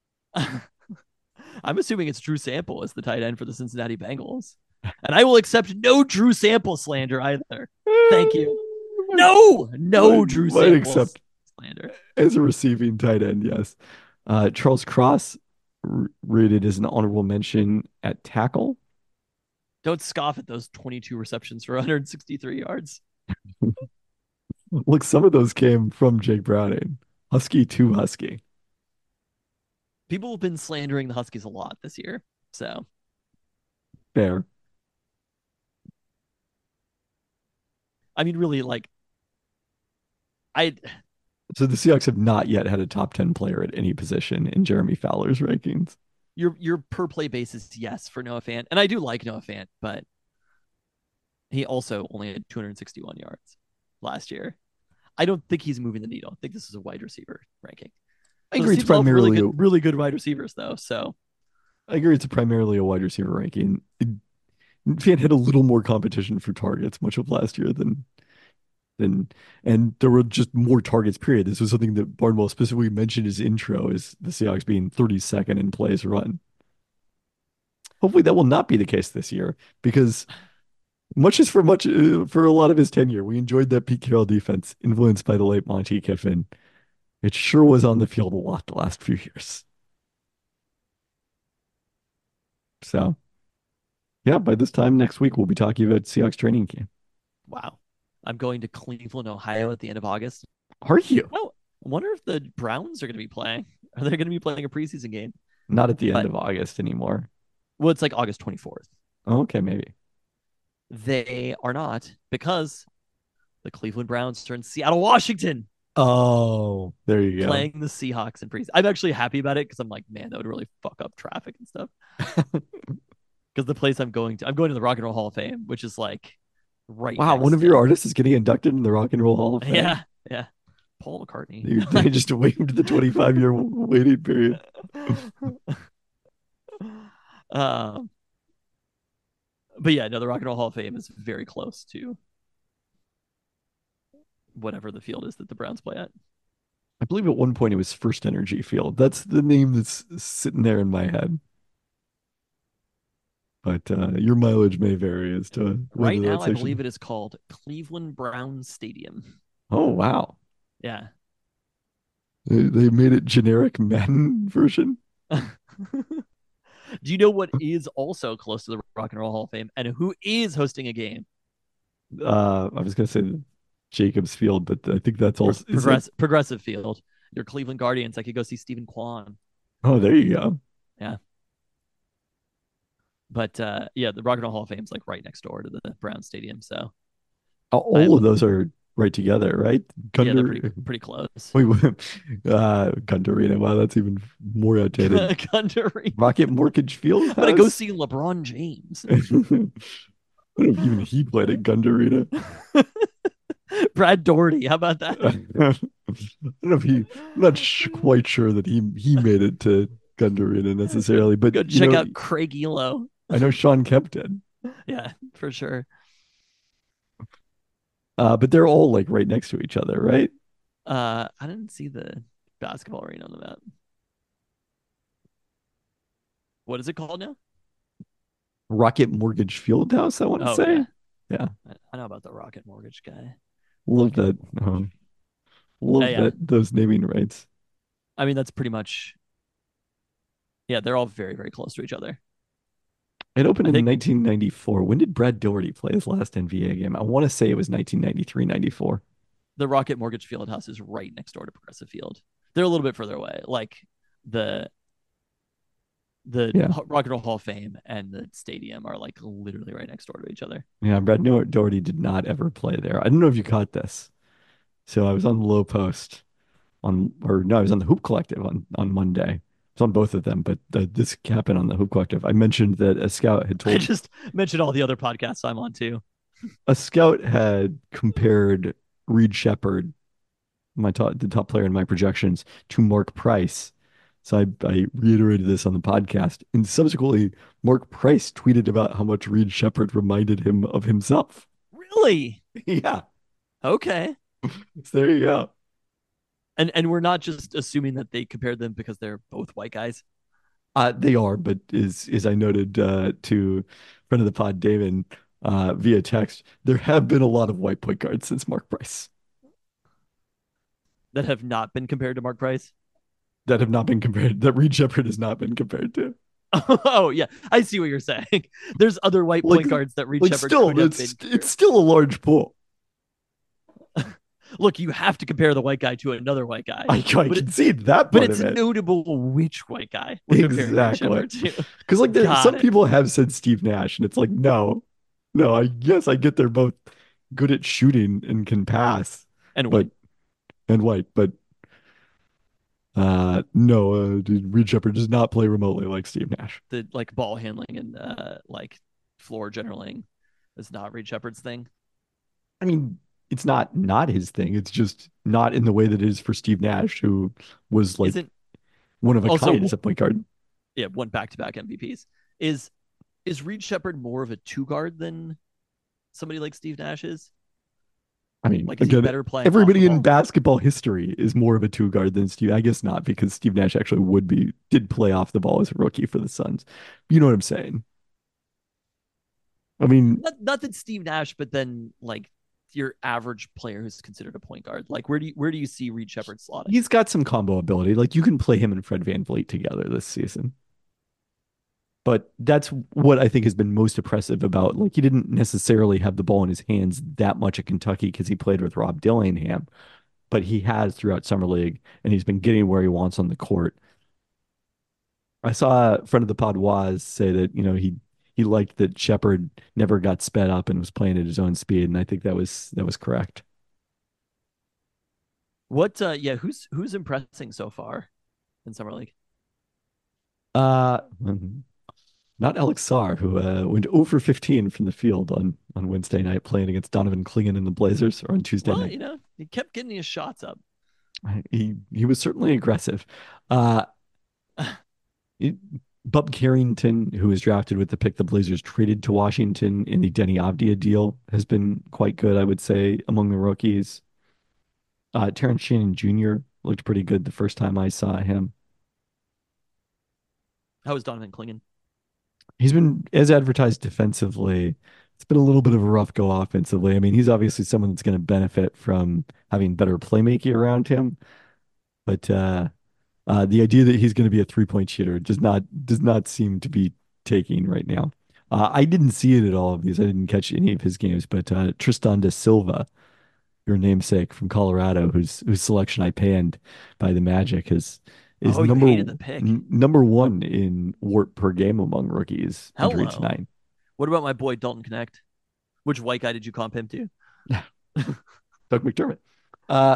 I'm assuming it's Drew Sample as the tight end for the Cincinnati Bengals. And I will accept no Drew Sample slander either. Thank you. No, no Might- Drew might Sample accept slander. as a receiving tight end, yes. Uh, Charles Cross r- rated as an honorable mention at tackle. Don't scoff at those twenty-two receptions for one hundred sixty-three yards. Look, some of those came from Jake Browning. Husky to Husky. People have been slandering the Huskies a lot this year. So Fair. I mean, really, like, I So the Seahawks have not yet had a top ten player at any position in Jeremy Fowler's rankings. your your per play basis, yes, for Noah Fant, and I do like Noah Fant, but he also only had two hundred sixty-one yards last year. I don't think he's moving the needle. I think this is a wide receiver ranking. I Those agree it's teams all have primarily really a- good, really good wide receivers, though. So I agree it's primarily a wide receiver ranking. It, Fant had a little more competition for targets much of last year than than and there were just more targets, period. This was something that Barnwell specifically mentioned in his intro, is the Seahawks being thirty-second in plays run. Hopefully that will not be the case this year, because much as for much uh, for a lot of his tenure, we enjoyed that Pete Carroll defense influenced by the late Monty Kiffin. It sure was on the field a lot the last few years. So, yeah, by this time next week, we'll be talking about Seahawks training camp. wow, I'm going to Cleveland, Ohio at the end of August. Are you? Well, I wonder if the Browns are going to be playing. Are they going to be playing a preseason game? Not at the end But- of August anymore. Well, it's like August twenty-fourth. Oh, okay, maybe. They are not, because the Cleveland Browns are in Seattle, Washington, Oh, there you go. playing the Seahawks in preseason. I'm actually happy about it because I'm like, man, that would really fuck up traffic and stuff. Because the place I'm going to, I'm going to the Rock and Roll Hall of Fame, which is like right. Wow, next one of to- your artists is getting inducted in the Rock and Roll Hall of Fame. Yeah, yeah. Paul McCartney. You- They just waived the twenty-five year waiting period. um, but yeah, no, the Rock and Roll Hall of Fame is very close to whatever the field is that the Browns play at. I believe at one point it was First Energy Field. That's the name that's sitting there in my head. But uh, your mileage may vary as to Right whether now, that's I actually- believe it is called Cleveland Browns Stadium. Oh, wow. Yeah. They, they made it generic Madden version. Do you know what is also close to the Rock and Roll Hall of Fame and who is hosting a game? Uh, I was going to say Jacobs Field, but I think that's also. is Progress- Progressive Field. Your Cleveland Guardians. I could go see Stephen Kwan. it- Oh, there you go. But uh, yeah, the Rock and Roll Hall of Fame is like right next door to the Brown Stadium. So Oh, all of those are right together, right? yeah, they're Gunder, pretty, pretty close. wait, wait, uh, Gunder Arena. Wow, that's even more outdated. Gundary. Rocket Mortgage Field. I'm gonna go House? see LeBron James. I don't know if even he played at Gunder Arena. Brad Doherty. How about that? I don't know if he. I'm not sh- quite sure that he he made it to Gunder Arena necessarily, but Go you check know, out Craig Elo. I know Sean Kemp did. Yeah, for sure. Uh, but they're all like right next to each other, right? Uh, I didn't see the basketball arena on the map. What is it called now? Rocket Mortgage Field House, I want to Oh, say. yeah. Yeah. I, I know about the Rocket Mortgage guy. Love that. um, love Yeah, yeah. that those naming rights. I mean, that's pretty much. Yeah, they're all very, very close to each other. It opened I in think- nineteen ninety-four. When did Brad Doherty play his last N B A game? I want to say it was nineteen ninety-three ninety-four. The Rocket Mortgage Field House is right next door to Progressive Field. They're a little bit further away. Like the The Yeah. Rock and Roll Hall of Fame and the stadium are like literally right next door to each other. Yeah, Brad Doherty did not ever play there. I don't know if you caught this. So I was on the Low Post on, or no, I was on the Hoop Collective on on Monday. I was on both of them, but the, this happened on the Hoop Collective. I mentioned that a scout had I told just mentioned all the other podcasts I'm on too. a scout had compared Reed Shepard, my top, the top player in my projections, to Mark Price. So I, I reiterated this on the podcast, and subsequently, Mark Price tweeted about how much Reed Shepard reminded him of himself. Really? Yeah, Okay. so there you go. And and we're not just assuming that they compared them because they're both white guys. Uh, they are, but as as I noted uh, to friend of the pod, Damon, uh, via text, there have been a lot of white point guards since Mark Price That have not been compared to Mark Price. that have not been compared, that Reed Shepard has not been compared to. Oh yeah, I see what you're saying. There's other white Like, point guards that Reed like Shepard still, could have it's been. it's still a large pool. Look, you have to compare the white guy to another white guy. I, I but it, concede that but part it's of it. notable which white guy we're comparing Reed Exactly. Shepard to. Because like there, Got some it. people have said Steve Nash, and it's like, no, no, I guess I get they're both good at shooting and can pass, And but white. and white, but uh no, uh, dude, Reed Shepard does not play remotely like Steve Nash. The like ball handling and uh like floor generaling is not Reed Shepard's thing. I mean, it's not not his thing. It's just not in the way that it is for Steve Nash, who was like Isn't one of a also kind as a point guard. yeah, one back to back M V Ps. Is is Reed Shepard more of a two guard than somebody like Steve Nash is? I mean, Like, is he again, better playing off everybody the in ball? basketball history is more of a two guard than Steve. I guess not, because Steve Nash actually would be did play off the ball as a rookie for the Suns. You know what I'm saying? I mean, Not not that Steve Nash, but then like your average player who's considered a point guard. Like where do you where do you see Reed Shepard slotting? he's got some combo ability. Like you can play him and Fred VanVleet together this season. But that's what I think has been most impressive about, like, he didn't necessarily have the ball in his hands that much at Kentucky because he played with Rob Dillingham, but he has throughout summer league, and he's been getting where he wants on the court. I saw a friend of the pod Waz say that, you know, he he liked that Shepard never got sped up and was playing at his own speed, and I think that was that was correct. What uh yeah, who's who's impressing so far in summer league? Uh, mhm. Not Alex Sarr, who uh, went zero for fifteen from the field on on Wednesday night playing against Donovan Clingan and the Blazers, or on Tuesday Well, night. you know, he kept getting his shots up. He he was certainly aggressive. Uh, it, Bub Carrington, who was drafted with the pick the Blazers traded to Washington in the Denny Avdia deal, has been quite good, I would say, among the rookies. Uh, Terrence Shannon Junior looked pretty good the first time I saw him. How was Donovan Clingan? He's been, as advertised defensively, it's been a little bit of a rough go offensively. I mean, he's obviously someone that's going to benefit from having better playmaking around him, but uh, uh, the idea that he's going to be a three point shooter does not does not seem to be taking right now. Uh, I didn't see it at all because I didn't catch any of his games, but uh, Tristan da Silva, your namesake from Colorado, whose whose selection I panned by the Magic, is is Oh, you number hated the pick. n- number one in warp per game among rookies, under age Hello. nine. What about my boy Dalton Connect? Which white guy did you comp him to? Doug McDermott. Uh,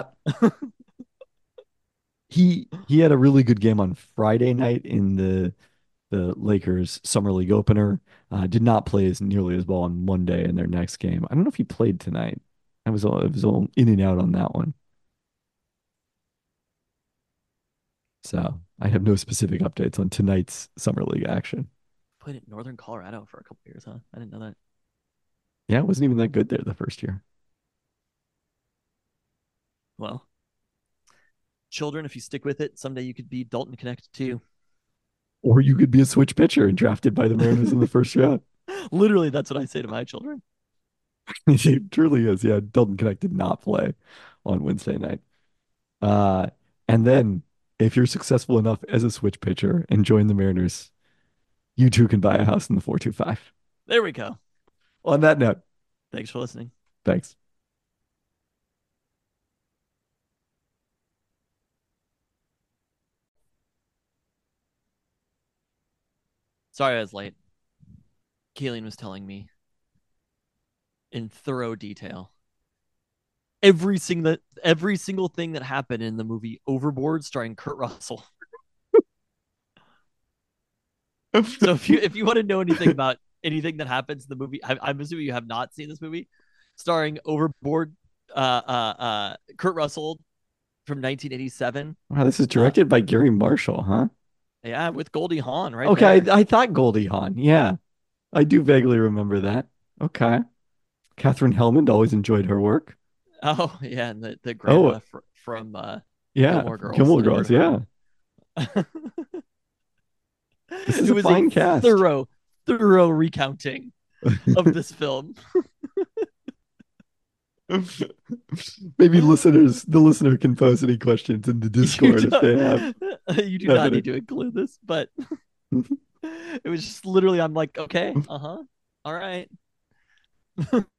he he had a really good game on Friday night in the the Lakers summer league opener. Uh, did not play as nearly as well on Monday in their next game. I don't know if he played tonight. I was all, I was all in and out on that one. So I have no specific updates on tonight's summer league action. Played at Northern Colorado for a couple years, huh? I didn't know that. Yeah, it wasn't even that good there the first year. Well, children, if you stick with it, someday you could be Dalton Connect too. Or you could be a switch pitcher and drafted by the Mariners in the first round. Literally, that's what I say to my children. It truly is. Yeah, Dalton Connect did not play on Wednesday night. Uh, and then if you're successful enough as a switch pitcher and join the Mariners, you too can buy a house in the four two five. There we go. On that note, Thanks for listening. thanks. Sorry I was late. Keelan was telling me in thorough detail every single every single thing that happened in the movie Overboard starring Kurt Russell. So if you if you want to know anything about anything that happens in the movie, I, I'm assuming you have not seen this movie, starring Overboard, uh, uh, uh, Kurt Russell from nineteen eighty-seven. Wow, this is directed uh, by Gary Marshall, huh? Yeah, with Goldie Hawn, right? Okay, there. I, I thought Goldie Hawn. Yeah, I do vaguely remember that. Okay, Katherine Helmond, always enjoyed her work. Oh yeah, and the the grandma oh, fr- from uh, yeah, Gilmore Girls. Gilmore Girls, yeah. This is it a was fine a cast. Thorough, thorough recounting of this film. Maybe listeners, the listener can post any questions in the Discord if they have. You do not need to include this, but it was just literally, I'm like, okay, uh huh, all right.